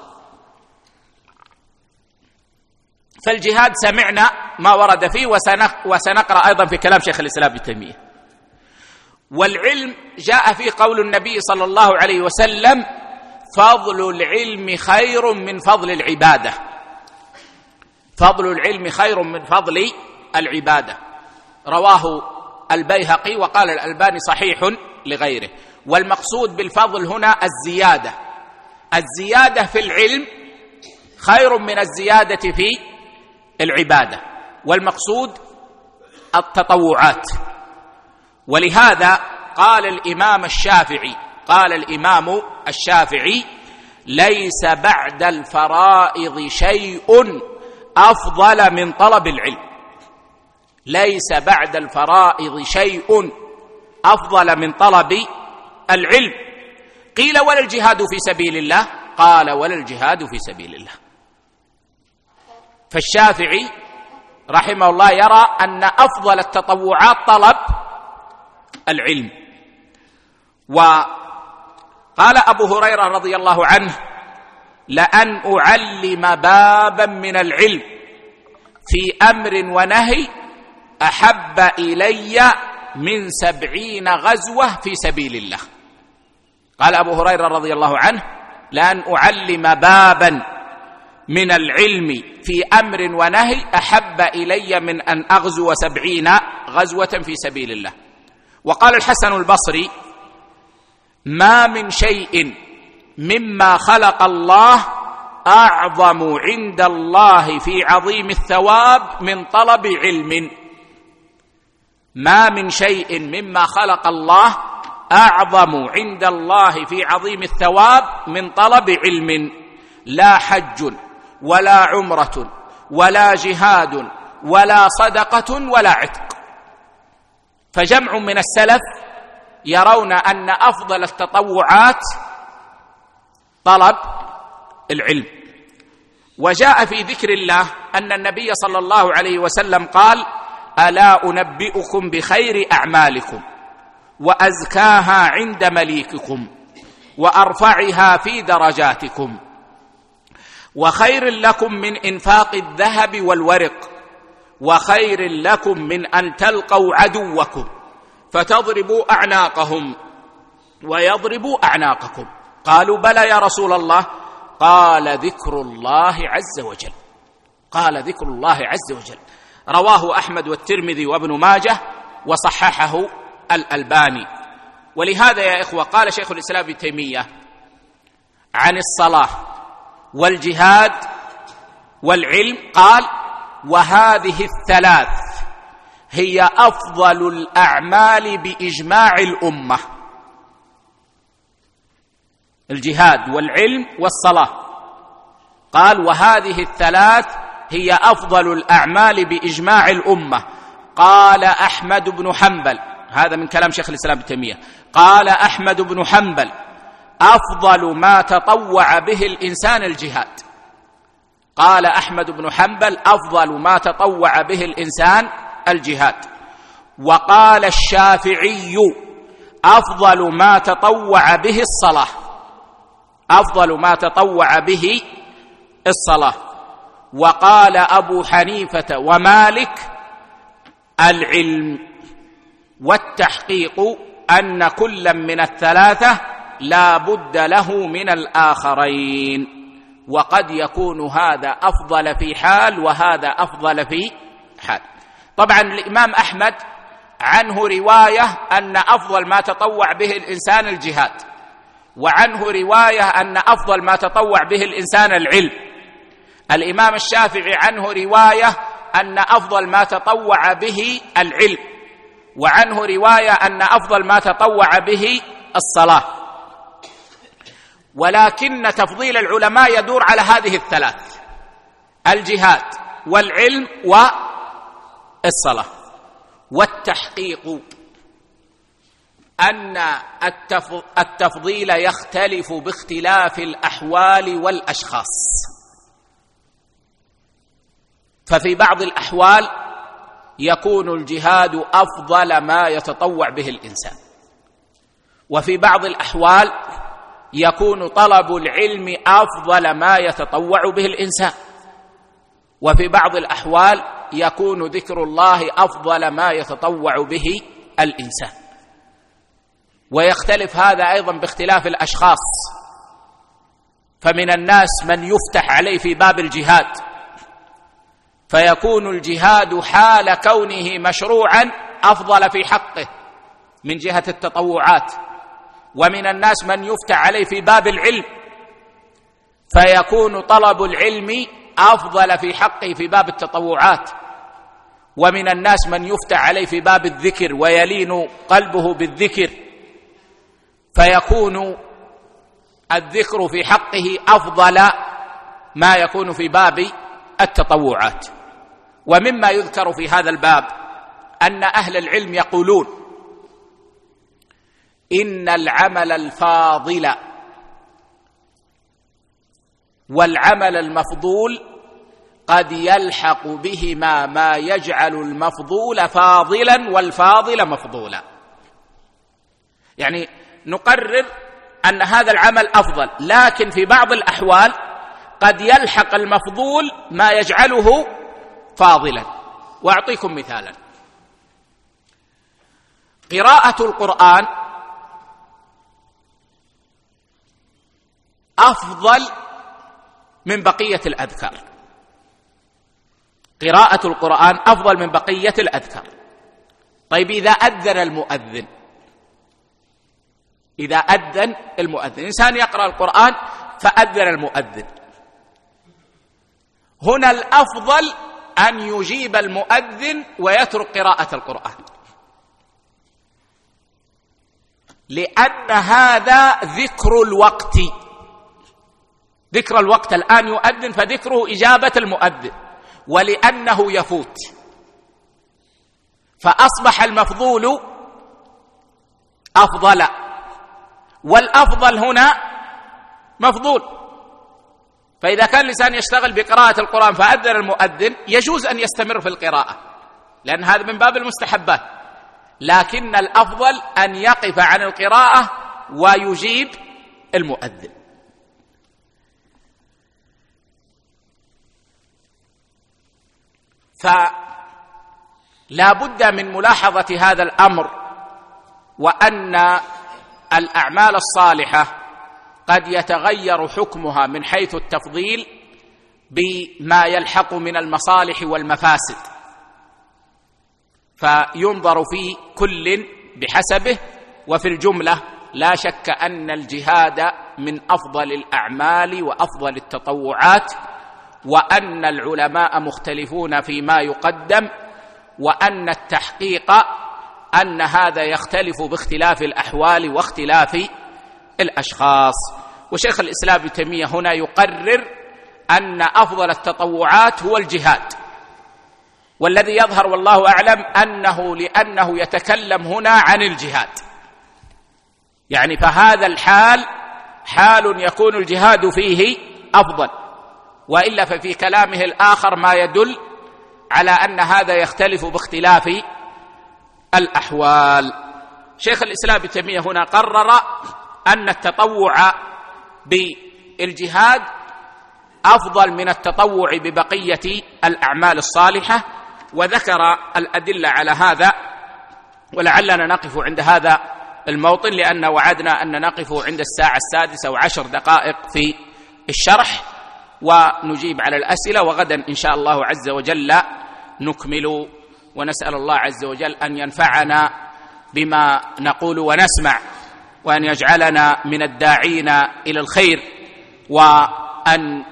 فالجهاد سمعنا ما ورد فيه وسنقرأ أيضا في كلام شيخ الإسلام ابن تيمية. والعلم جاء في قول النبي صلى الله عليه وسلم: فضل العلم خير من فضل العبادة. فضل العلم خير من فضل العبادة، رواه البيهقي وقال الألباني صحيح لغيره. والمقصود بالفضل هنا الزيادة في العلم خير من الزيادة في العبادة، والمقصود التطوعات. ولهذا قال الإمام الشافعي: ليس بعد الفرائض شيء أفضل من طلب العلم. ليس بعد الفرائض شيء أفضل من طلب العلم. قيل: ولا الجهاد في سبيل الله؟ قال: ولا الجهاد في سبيل الله. فالشافعي رحمه الله يرى أن أفضل التطوعات طلب العلم. وقال أبو هريرة رضي الله عنه: لأن أعلم بابا من العلم في أمر ونهي أحب إلي من 70 غزوة في سبيل الله. قال أبو هريرة رضي الله عنه: لأن أعلم بابا من العلم في أمر ونهي أحب إلي من أن أغزو 70 غزوة في سبيل الله. وقال الحسن البصري: ما من شيء مما خلق الله أعظم عند الله في عظيم الثواب من طلب علم. ما من شيء مما خلق الله أعظم عند الله في عظيم الثواب من طلب علم. لا حج ولا عمرة ولا جهاد ولا صدقة ولا عتق. فجمع من السلف يرون أن أفضل التطوعات طلب العلم. وجاء في ذكر الله أن النبي صلى الله عليه وسلم قال: ألا أنبئكم بخير أعمالكم وأزكاها عند مليككم وأرفعها في درجاتكم وخير لكم من إنفاق الذهب والورق وخير لكم من أن تلقوا عدوكم فتضربوا أعناقهم ويضربوا أعناقكم. قالوا: بلى يا رسول الله. قال: ذكر الله عز وجل. قال: ذكر الله عز وجل. رواه أحمد والترمذي وابن ماجه وصححه الألباني. ولهذا يا إخوة قال شيخ الإسلام ابن تيمية عن الصلاة والجهاد والعلم، قال: وهذه الثلاث هي أفضل الأعمال بإجماع الأمة. الجهاد والعلم والصلاة، قال: وهذه الثلاث هي أفضل الأعمال بإجماع الأمة. قال أحمد بن حنبل، هذا من كلام شيخ الإسلام ابن تيمية، قال أحمد بن حنبل: أفضل ما تطوع به الإنسان الجهاد. قال أحمد بن حنبل: أفضل ما تطوع به الإنسان الجهاد. وقال الشافعي: أفضل ما تطوع به الصلاة. أفضل ما تطوع به الصلاة. وقال أبو حنيفة ومالك: العلم والتحقيق أن كلا من الثلاثة لا بد له من الآخرين، وقد يكون هذا أفضل في حال وهذا أفضل في حال. طبعا الإمام أحمد عنه رواية أن أفضل ما تطوع به الإنسان الجهاد، وعنه رواية أن أفضل ما تطوع به الإنسان العلم. الإمام الشافعي عنه رواية أن أفضل ما تطوع به العلم، وعنه رواية أن أفضل ما تطوع به الصلاة. ولكن تفضيل العلماء يدور على هذه الثلاث: الجهاد والعلم والصلاة. والتحقيق أن التفضيل يختلف باختلاف الأحوال والأشخاص. ففي بعض الأحوال يكون الجهاد أفضل ما يتطوع به الإنسان، وفي بعض الأحوال يكون طلب العلم أفضل ما يتطوع به الإنسان، وفي بعض الأحوال يكون ذكر الله أفضل ما يتطوع به الإنسان. ويختلف هذا أيضا باختلاف الأشخاص، فمن الناس من يفتح عليه في باب الجهاد فيكون الجهاد حال كونه مشروعا أفضل في حقه من جهة التطوعات، ومن الناس من يفتح عليه في باب العلم فيكون طلب العلم أفضل في حقه في باب التطوعات، ومن الناس من يفتح عليه في باب الذكر ويلين قلبه بالذكر فيكون الذكر في حقه أفضل ما يكون في باب التطوعات. ومما يذكر في هذا الباب أن أهل العلم يقولون إن العمل الفاضل والعمل المفضول قد يلحق بهما ما يجعل المفضول فاضلا والفاضل مفضولا. يعني نقرر أن هذا العمل أفضل، لكن في بعض الأحوال قد يلحق المفضول ما يجعله فاضلا. وأعطيكم مثالا: قراءة القرآن أفضل من بقية الأذكار، قراءة القرآن أفضل من بقية الأذكار. طيب إذا أذن المؤذن، إذا أذن المؤذن، إنسان يقرأ القرآن فأذن المؤذن، هنا الأفضل أن يجيب المؤذن ويترك قراءة القرآن، لأن هذا ذكر الوقت، ذكر الوقت الآن يؤذن فذكره إجابة المؤذن، ولأنه يفوت فأصبح المفضول أفضل، والأفضل هنا مفضول. فإذا كان الإنسان يشتغل بقراءة القرآن فأذن المؤذن يجوز أن يستمر في القراءة، لأن هذا من باب المستحبات، لكن الأفضل أن يقف عن القراءة ويجيب المؤذن. فلا بد من ملاحظة هذا الأمر، وأن الأعمال الصالحة قد يتغير حكمها من حيث التفضيل بما يلحق من المصالح والمفاسد، فينظر في كل بحسبه. وفي الجملة لا شك أن الجهاد من أفضل الأعمال وأفضل التطوعات، وأن العلماء مختلفون فيما يقدم، وأن التحقيق أن هذا يختلف باختلاف الأحوال واختلاف الأشخاص. وشيخ الإسلام ابن تيمية هنا يقرر أن أفضل التطوعات هو الجهاد، والذي يظهر والله أعلم أنه لأنه يتكلم هنا عن الجهاد، يعني فهذا الحال حال يكون الجهاد فيه أفضل، وإلا ففي كلامه الآخر ما يدل على أن هذا يختلف باختلاف الأحوال. شيخ الإسلام ابن تيمية هنا قرر أن التطوع بالجهاد أفضل من التطوع ببقية الأعمال الصالحة، وذكر الأدلة على هذا. ولعلنا نقف عند هذا الموطن، لأن وعدنا أن نقف عند 6:10 في الشرح ونجيب على الأسئلة، وغدا إن شاء الله عز وجل نكمل. ونسأل الله عز وجل أن ينفعنا بما نقول ونسمع، وأن يجعلنا من الداعين إلى الخير، وأن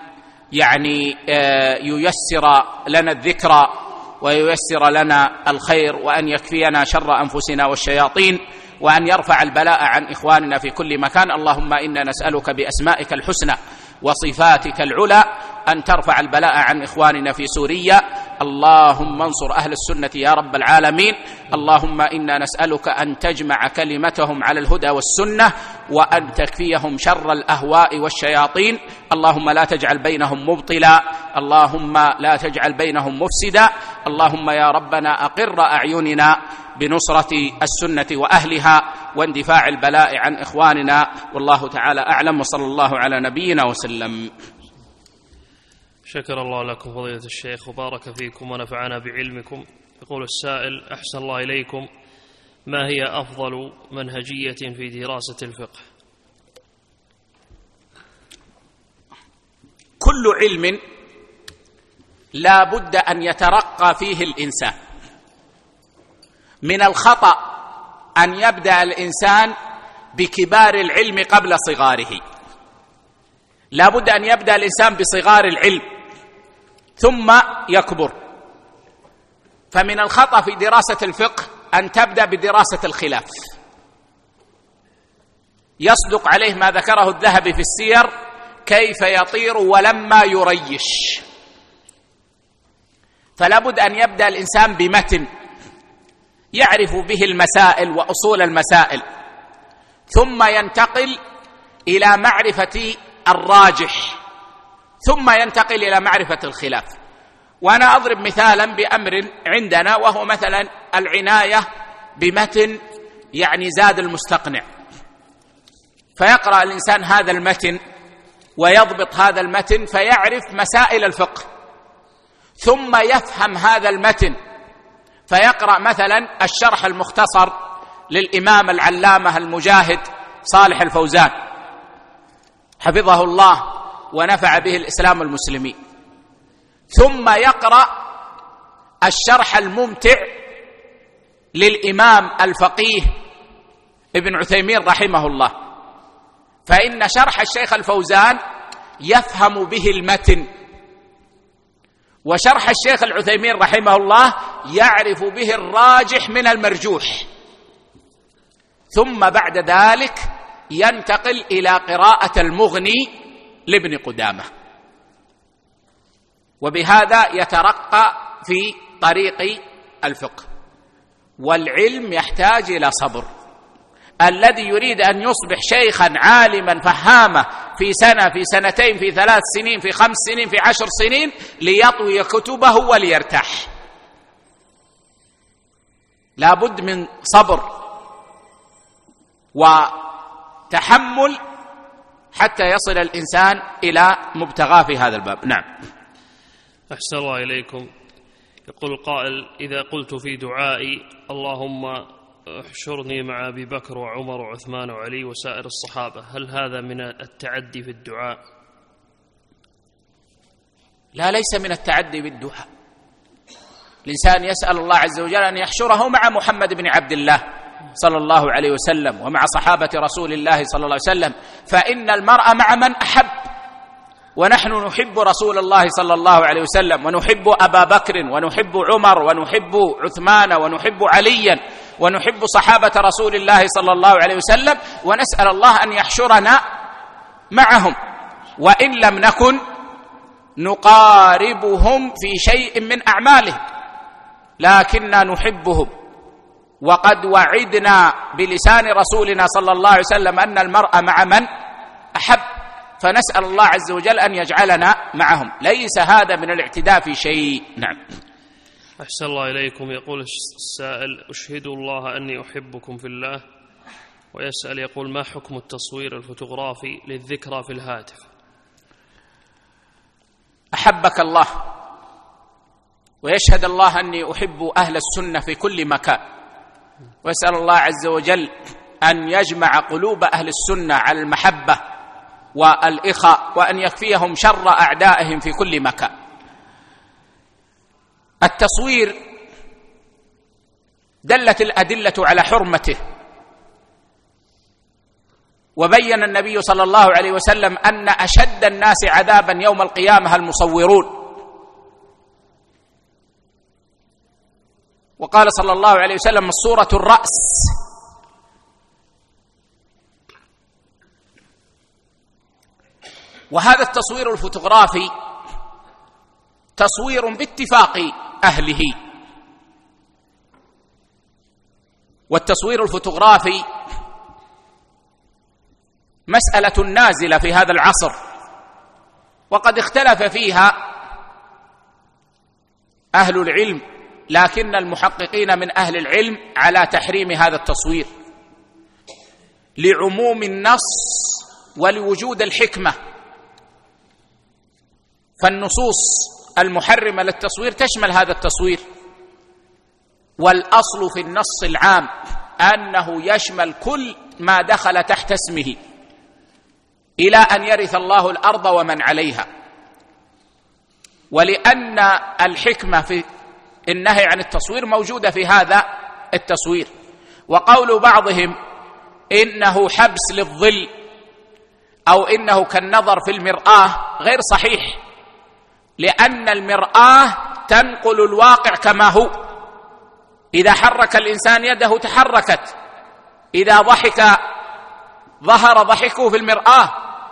ييسر لنا الذكر وييسر لنا الخير، وأن يكفينا شر أنفسنا والشياطين، وأن يرفع البلاء عن إخواننا في كل مكان. اللهم إنا نسألك بأسمائك الحسنى وصفاتك العلى أن ترفع البلاء عن إخواننا في سوريا. اللهم انصر أهل السنة يا رب العالمين. اللهم إنا نسألك أن تجمع كلمتهم على الهدى والسنة، وأن تكفيهم شر الأهواء والشياطين. اللهم لا تجعل بينهم مبطلا اللهم لا تجعل بينهم مفسدا، اللهم يا ربنا أقر أعيننا بنصرة السنة وأهلها واندفاع البلاء عن إخواننا، والله تعالى أعلم، وصلى الله على نبينا وسلم. شكر الله لكم فضيلة الشيخ وبارك فيكم ونفعنا بعلمكم. يقول السائل: أحسن الله إليكم، ما هي أفضل منهجية في دراسة الفقه؟ كل علم لا بد أن يترقى فيه الإنسان. من الخطأ أن يبدأ الإنسان بكبار العلم قبل صغاره، لا بد أن يبدأ الإنسان بصغار العلم ثم يكبر. فمن الخطأ في دراسة الفقه أن تبدأ بدراسة الخلاف. يصدق عليه ما ذكره الذهبي في السير: كيف يطير ولما يريش. فلا بد أن يبدأ الإنسان بمتن يعرف به المسائل وأصول المسائل، ثم ينتقل إلى معرفة الراجح، ثم ينتقل إلى معرفة الخلاف. وأنا أضرب مثالا بأمر عندنا، وهو مثلا العناية بمتن يعني زاد المستقنع. فيقرأ الإنسان هذا المتن ويضبط هذا المتن فيعرف مسائل الفقه، ثم يفهم هذا المتن فيقرأ مثلا الشرح المختصر للإمام العلامة المجاهد صالح الفوزان حفظه الله ونفع به الإسلام والمسلمين، ثم يقرأ الشرح الممتع للإمام الفقيه ابن عثيمين رحمه الله. فإن شرح الشيخ الفوزان يفهم به المتن، وشرح الشيخ العثيمين رحمه الله يعرف به الراجح من المرجوح، ثم بعد ذلك ينتقل إلى قراءة المغني لابن قدامة، وبهذا يترقى في طريق الفقه. والعلم يحتاج إلى صبر. الذي يريد أن يصبح شيخا عالما فهاما في سنة، في سنتين، في 3 سنين، في 5 سنين، في 10 سنين، ليطوي كتبه وليرتاح. لا بد من صبر وتحمل حتى يصل الإنسان إلى مبتغاه في هذا الباب. نعم. أحسن الله إليكم. يقول القائل: إذا قلت في دعائي اللهم احشرني مع أبي بكر وعمر وعثمان وعلي وسائر الصحابة، هل هذا من التعدي في الدعاء؟ لا، ليس من التعدي بالدعاء. الإنسان يسأل الله عز وجل أن يحشره مع محمد بن عبد الله صلى الله عليه وسلم ومع صحابة رسول الله صلى الله عليه وسلم، فإن المرء مع من أحب، ونحن نحب رسول الله صلى الله عليه وسلم، ونحب أبا بكر، ونحب عمر، ونحب عثمان، ونحب عليا، ونحب صحابة رسول الله صلى الله عليه وسلم، ونسأل الله أن يحشرنا معهم، وإن لم نكن نقاربهم في شيء من أعمالهم، لكننا نحبهم. وقد وعدنا بلسان رسولنا صلى الله عليه وسلم أن المرء مع من أحب، فنسأل الله عز وجل أن يجعلنا معهم. ليس هذا من الاعتداء في شيء. نعم. أحسن الله إليكم. يقول السائل: أشهد الله أني أحبكم في الله. ويسأل يقول: ما حكم التصوير الفوتوغرافي للذكرى في الهاتف؟ أحبك الله، ويشهد الله أني أحب أهل السنة في كل مكان، وأسأل الله عز وجل أن يجمع قلوب أهل السنة على المحبة والإخاء، وأن يكفيهم شر أعدائهم في كل مكان. التصوير دلت الأدلة على حرمته، وبين النبي صلى الله عليه وسلم أن أشد الناس عذابا يوم القيامة المصورون. وقال صلى الله عليه وسلم: الصورة الرأس. وهذا التصوير الفوتوغرافي تصوير باتفاق أهله. والتصوير الفوتوغرافي مسألة نازلة في هذا العصر، وقد اختلف فيها أهل العلم، لكن المحققين من أهل العلم على تحريم هذا التصوير لعموم النص ولوجود الحكمة. فالنصوص المحرمة للتصوير تشمل هذا التصوير، والأصل في النص العام أنه يشمل كل ما دخل تحت اسمه إلى أن يرث الله الأرض ومن عليها. ولأن الحكمة في النهي عن التصوير موجودة في هذا التصوير. وقول بعضهم إنه حبس للظل أو إنه كالنظر في المرآة غير صحيح، لأن المرآة تنقل الواقع كما هو. إذا حرك الإنسان يده تحركت، إذا ضحك ظهر ضحكه في المرآة.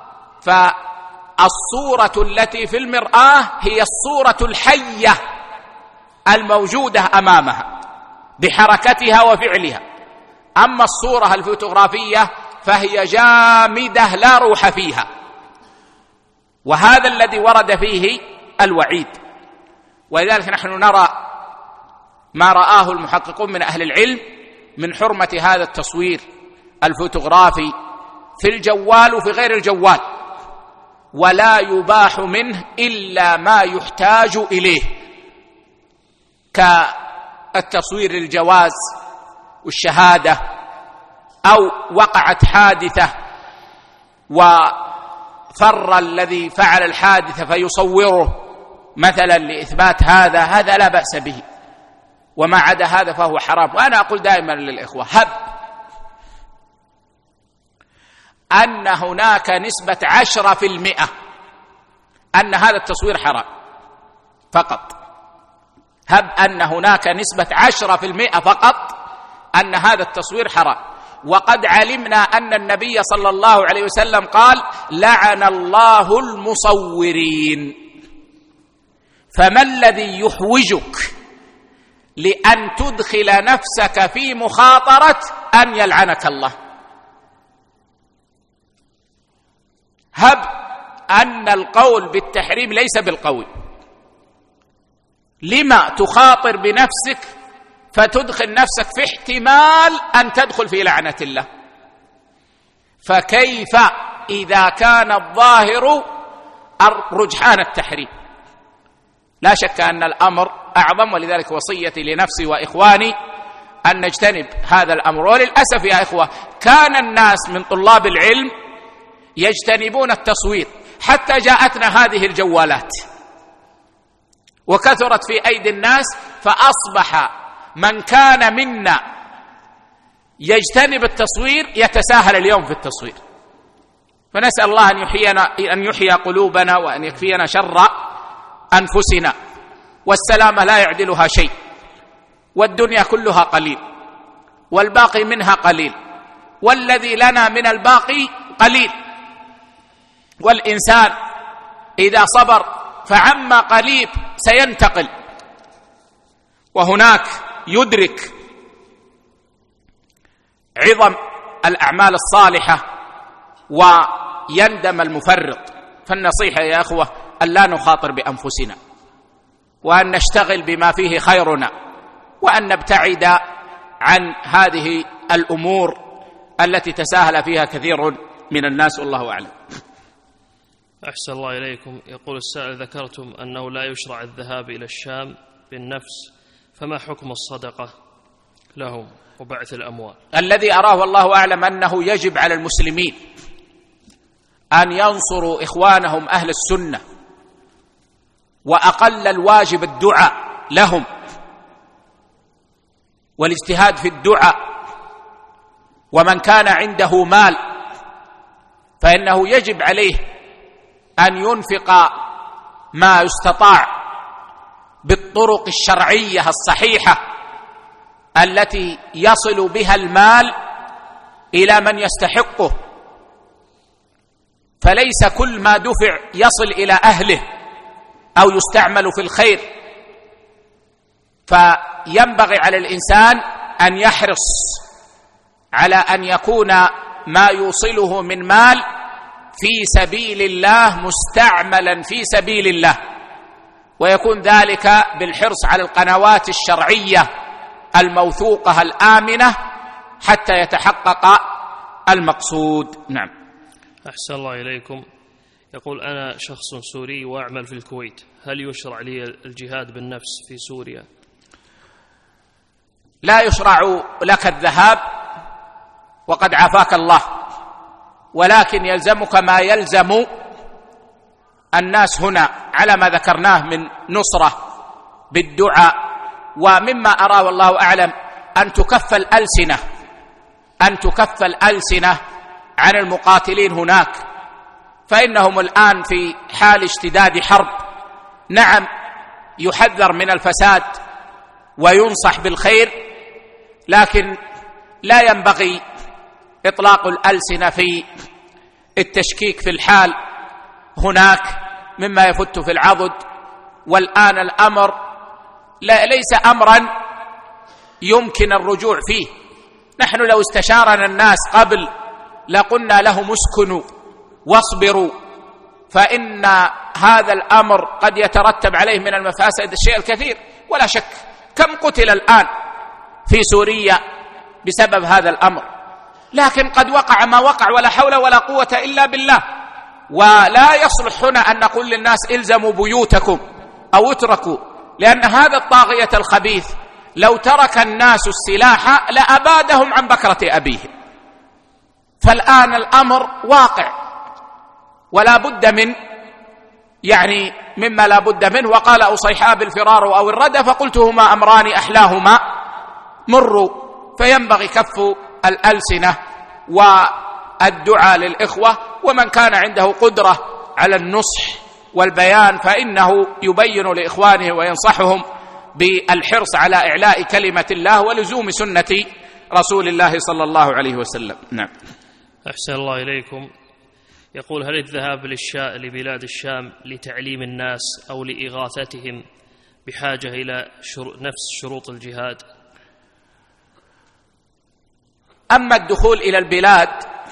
فالصورة التي في المرآة هي الصورة الحية الموجودة أمامها بحركتها وفعلها. أما الصورة الفوتوغرافية فهي جامدة لا روح فيها، وهذا الذي ورد فيه الوعيد. ولذلك نحن نرى ما رآه المحققون من أهل العلم من حرمة هذا التصوير الفوتوغرافي في الجوال وفي غير الجوال، ولا يباح منه إلا ما يحتاج إليه، كالتصوير للجواز والشهادة، أو وقعت حادثة وفر الذي فعل الحادثة فيصوره مثلا لإثبات هذا لا بأس به. وما عدا هذا فهو حرام. وأنا أقول دائما للإخوة، هب أن هناك نسبة 10% أن هذا التصوير حرام فقط. هب أن هناك نسبة 10% فقط أن هذا التصوير حرام. وقد علمنا أن النبي صلى الله عليه وسلم قال: لعن الله المصورين. فما الذي يحوجك لأن تدخل نفسك في مخاطرة أن يلعنك الله؟ هب أن القول بالتحريم ليس بالقول، لما تخاطر بنفسك فتدخل نفسك في احتمال أن تدخل في لعنة الله؟ فكيف إذا كان الظاهر رجحان التحريم؟ لا شك أن الأمر أعظم. ولذلك وصيتي لنفسي وإخواني أن نجتنب هذا الأمر. وللأسف يا إخوة كان الناس من طلاب العلم يجتنبون التصوير حتى جاءتنا هذه الجوالات وكثرت في أيدي الناس، فأصبح من كان منا يجتنب التصوير يتساهل اليوم في التصوير. فنسأل الله أن يحيي قلوبنا وأن يكفينا شر أنفسنا، والسلامة لا يعدلها شيء، والدنيا كلها قليل والباقي منها قليل، والذي لنا من الباقي قليل. والإنسان إذا صبر فعما قريب سينتقل، وهناك يدرك عظم الأعمال الصالحة ويندم المفرط. فالنصيحة يا أخوة أن لا نخاطر بأنفسنا، وأن نشتغل بما فيه خيرنا، وأن نبتعد عن هذه الأمور التي تساهل فيها كثير من الناس، والله أعلم. أحسن الله إليكم. يقول السائل: ذكرتم أنه لا يشرع الذهاب إلى الشام بالنفس، فما حكم الصدقة لهم وبعث الأموال؟ الذي أراه والله أعلم أنه يجب على المسلمين أن ينصروا إخوانهم أهل السنة، وأقل الواجب الدعاء لهم والاجتهاد في الدعاء. ومن كان عنده مال فإنه يجب عليه أن ينفق ما يستطاع بالطرق الشرعية الصحيحة التي يصل بها المال إلى من يستحقه، فليس كل ما دفع يصل إلى أهله أو يستعمل في الخير. فينبغي على الإنسان أن يحرص على أن يكون ما يوصله من مال في سبيل الله مستعملا في سبيل الله، ويكون ذلك بالحرص على القنوات الشرعية الموثوقة الآمنة حتى يتحقق المقصود. نعم. أحسن الله إليكم. يقول: أنا شخص سوري وأعمل في الكويت، هل يشرع لي الجهاد بالنفس في سوريا؟ لا يشرع لك الذهاب وقد عافاك الله، ولكن يلزمك ما يلزم الناس هنا على ما ذكرناه من نصرة بالدعاء، ومما أرى والله أعلم أن تكف الألسنة عن المقاتلين هناك، فإنهم الآن في حال اشتداد حرب. نعم، يحذر من الفساد وينصح بالخير، لكن لا ينبغي إطلاق الألسنة في التشكيك في الحال هناك مما يفت في العضد. والآن الأمر ليس أمرا يمكن الرجوع فيه. نحن لو استشارنا الناس قبل لقلنا لهم اسكنوا واصبروا، فإن هذا الأمر قد يترتب عليه من المفاسد الشيء الكثير ولا شك. كم قتل الآن في سوريا بسبب هذا الأمر، لكن قد وقع ما وقع ولا حول ولا قوة إلا بالله. ولا يصلح هنا أن نقول للناس إلزموا بيوتكم أو اتركوا، لأن هذا الطاغية الخبيث لو ترك الناس السلاح لأبادهم عن بكرة أبيهم. فالآن الأمر واقع ولا بد من مما لا بد منه. وقال أصيحاب الفرار أو الردى، فقلتهما أمران أحلاهما مروا. فينبغي كف الألسنة والدعاء للإخوة، ومن كان عنده قدرة على النصح والبيان فإنه يبين لإخوانه وينصحهم بالحرص على إعلاء كلمة الله ولزوم سنة رسول الله صلى الله عليه وسلم. نعم. أحسن الله إليكم. يقول: هل الذهاب لبلاد الشام لتعليم الناس أو لإغاثتهم بحاجة إلى نفس شروط الجهاد؟ أما الدخول إلى البلاد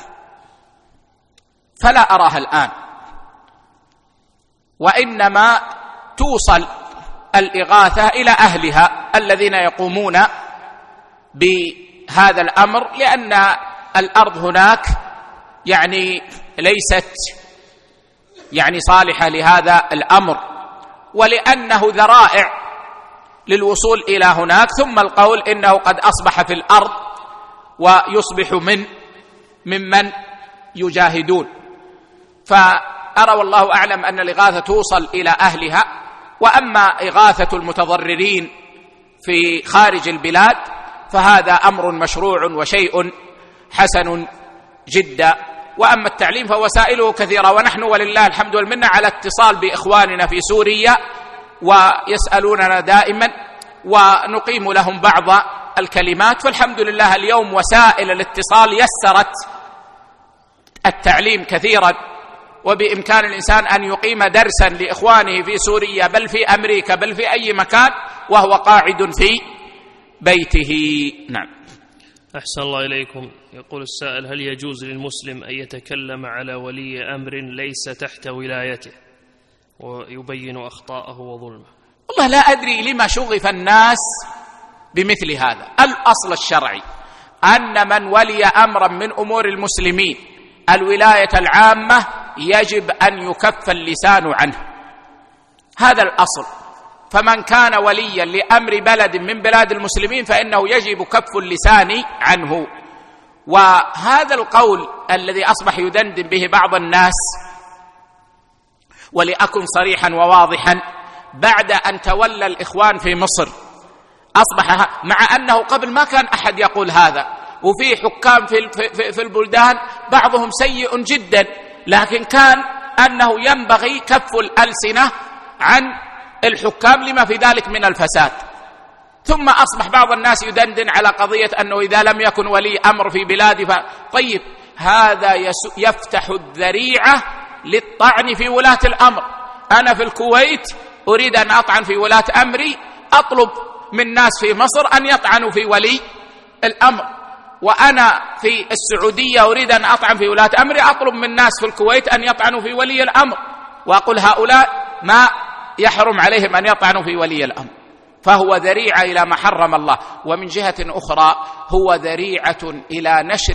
فلا أراها الآن، وإنما توصل الإغاثة إلى أهلها الذين يقومون بهذا الأمر، لأن الأرض هناك ليست صالحة لهذا الأمر، ولأنه ذرائع للوصول إلى هناك. ثم القول إنه قد أصبح في الأرض ويصبح ممن يجاهدون. فأرى والله أعلم أن الإغاثة توصل إلى أهلها. وأما إغاثة المتضررين في خارج البلاد فهذا أمر مشروع وشيء حسن جدا. وأما التعليم فوسائله كثيرة، ونحن ولله الحمد والمنة على اتصال بإخواننا في سوريا ويسألوننا دائما ونقيم لهم بعض الكلمات. فالحمد لله اليوم وسائل الاتصال يسرت التعليم كثيرا، وبإمكان الإنسان أن يقيم درسا لإخوانه في سوريا بل في أمريكا بل في أي مكان وهو قاعد في بيته. نعم. أحسن الله إليكم. يقول السائل: هل يجوز للمسلم أن يتكلم على ولي أمر ليس تحت ولايته ويبين أخطاءه وظلمه؟ والله لا أدري لما شغف الناس بمثل هذا. الأصل الشرعي أن من ولي أمرا من أمور المسلمين الولاية العامة يجب أن يكف اللسان عنه، هذا الأصل. فمن كان وليا لأمر بلد من بلاد المسلمين فإنه يجب كف اللسان عنه. وهذا القول الذي أصبح يدندن به بعض الناس، ولأكن صريحا وواضحا، بعد أن تولى الإخوان في مصر أصبح، مع أنه قبل ما كان أحد يقول هذا، وفي حكام في البلدان بعضهم سيء جدا، لكن كان أنه ينبغي كف الألسنة عن الحكام لما في ذلك من الفساد. ثم أصبح بعض الناس يدندن على قضية أنه إذا لم يكن ولي أمر في بلاده طيب، هذا يفتح الذريعة للطعن في ولاة الأمر. أنا في الكويت أريد أن أطعن في ولاة أمري، أطلب من ناس في مصر أن يطعنوا في ولي الأمر. وأنا في السعودية أريد أن أطعن في ولاة أمري، أطلب من ناس في الكويت أن يطعنوا في ولي الأمر، وأقول هؤلاء ما يحرم عليهم أن يطعنوا في ولي الأمر، فهو ذريعة إلى ما حرم الله. ومن جهة أخرى هو ذريعة إلى نشر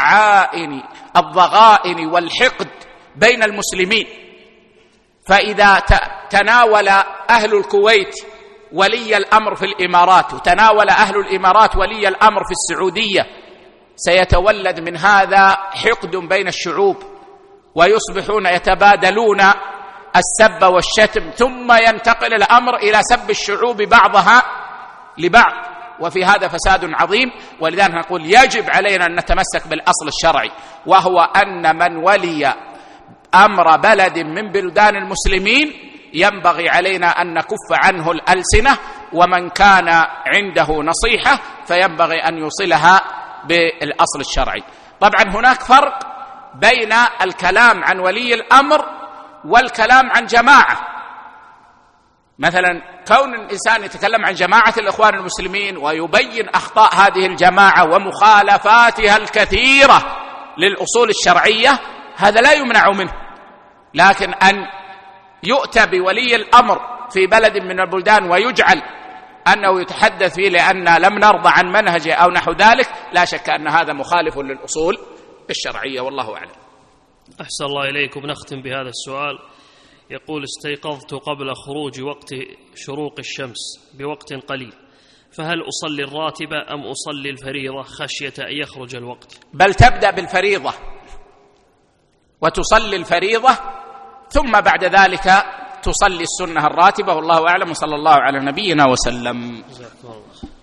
الضغائن والحقد بين المسلمين. فإذا تناول أهل الكويت ولي الأمر في الإمارات وتناول أهل الإمارات ولي الأمر في السعودية، سيتولد من هذا حقد بين الشعوب، ويصبحون يتبادلون السب والشتم، ثم ينتقل الأمر إلى سب الشعوب بعضها لبعض، وفي هذا فساد عظيم. ولذلك نقول يجب علينا أن نتمسك بالأصل الشرعي، وهو أن من ولي أمر بلد من بلدان المسلمين ينبغي علينا أن نكف عنه الألسنة، ومن كان عنده نصيحة فينبغي أن يوصلها بالأصل الشرعي. طبعا هناك فرق بين الكلام عن ولي الأمر والكلام عن جماعة. مثلا كون الإنسان يتكلم عن جماعة الإخوان المسلمين ويبين أخطاء هذه الجماعة ومخالفاتها الكثيرة للأصول الشرعية، هذا لا يمنع منه. لكن أن يؤتى بولي الأمر في بلد من البلدان ويجعل أنه يتحدث فيه لأن لم نرضى عن منهجه أو نحو ذلك، لا شك أن هذا مخالف للأصول الشرعية، والله أعلم. أحسن الله إليكم. نختم بهذا السؤال. يقول: استيقظت قبل خروج وقت شروق الشمس بوقت قليل، فهل أصلي الراتبة أم أصلي الفريضة خشية أن يخرج الوقت؟ بل تبدأ بالفريضة وتصلي الفريضة، ثم بعد ذلك تصلي السنة الراتبة، والله أعلم، وصلى الله على نبينا وسلم.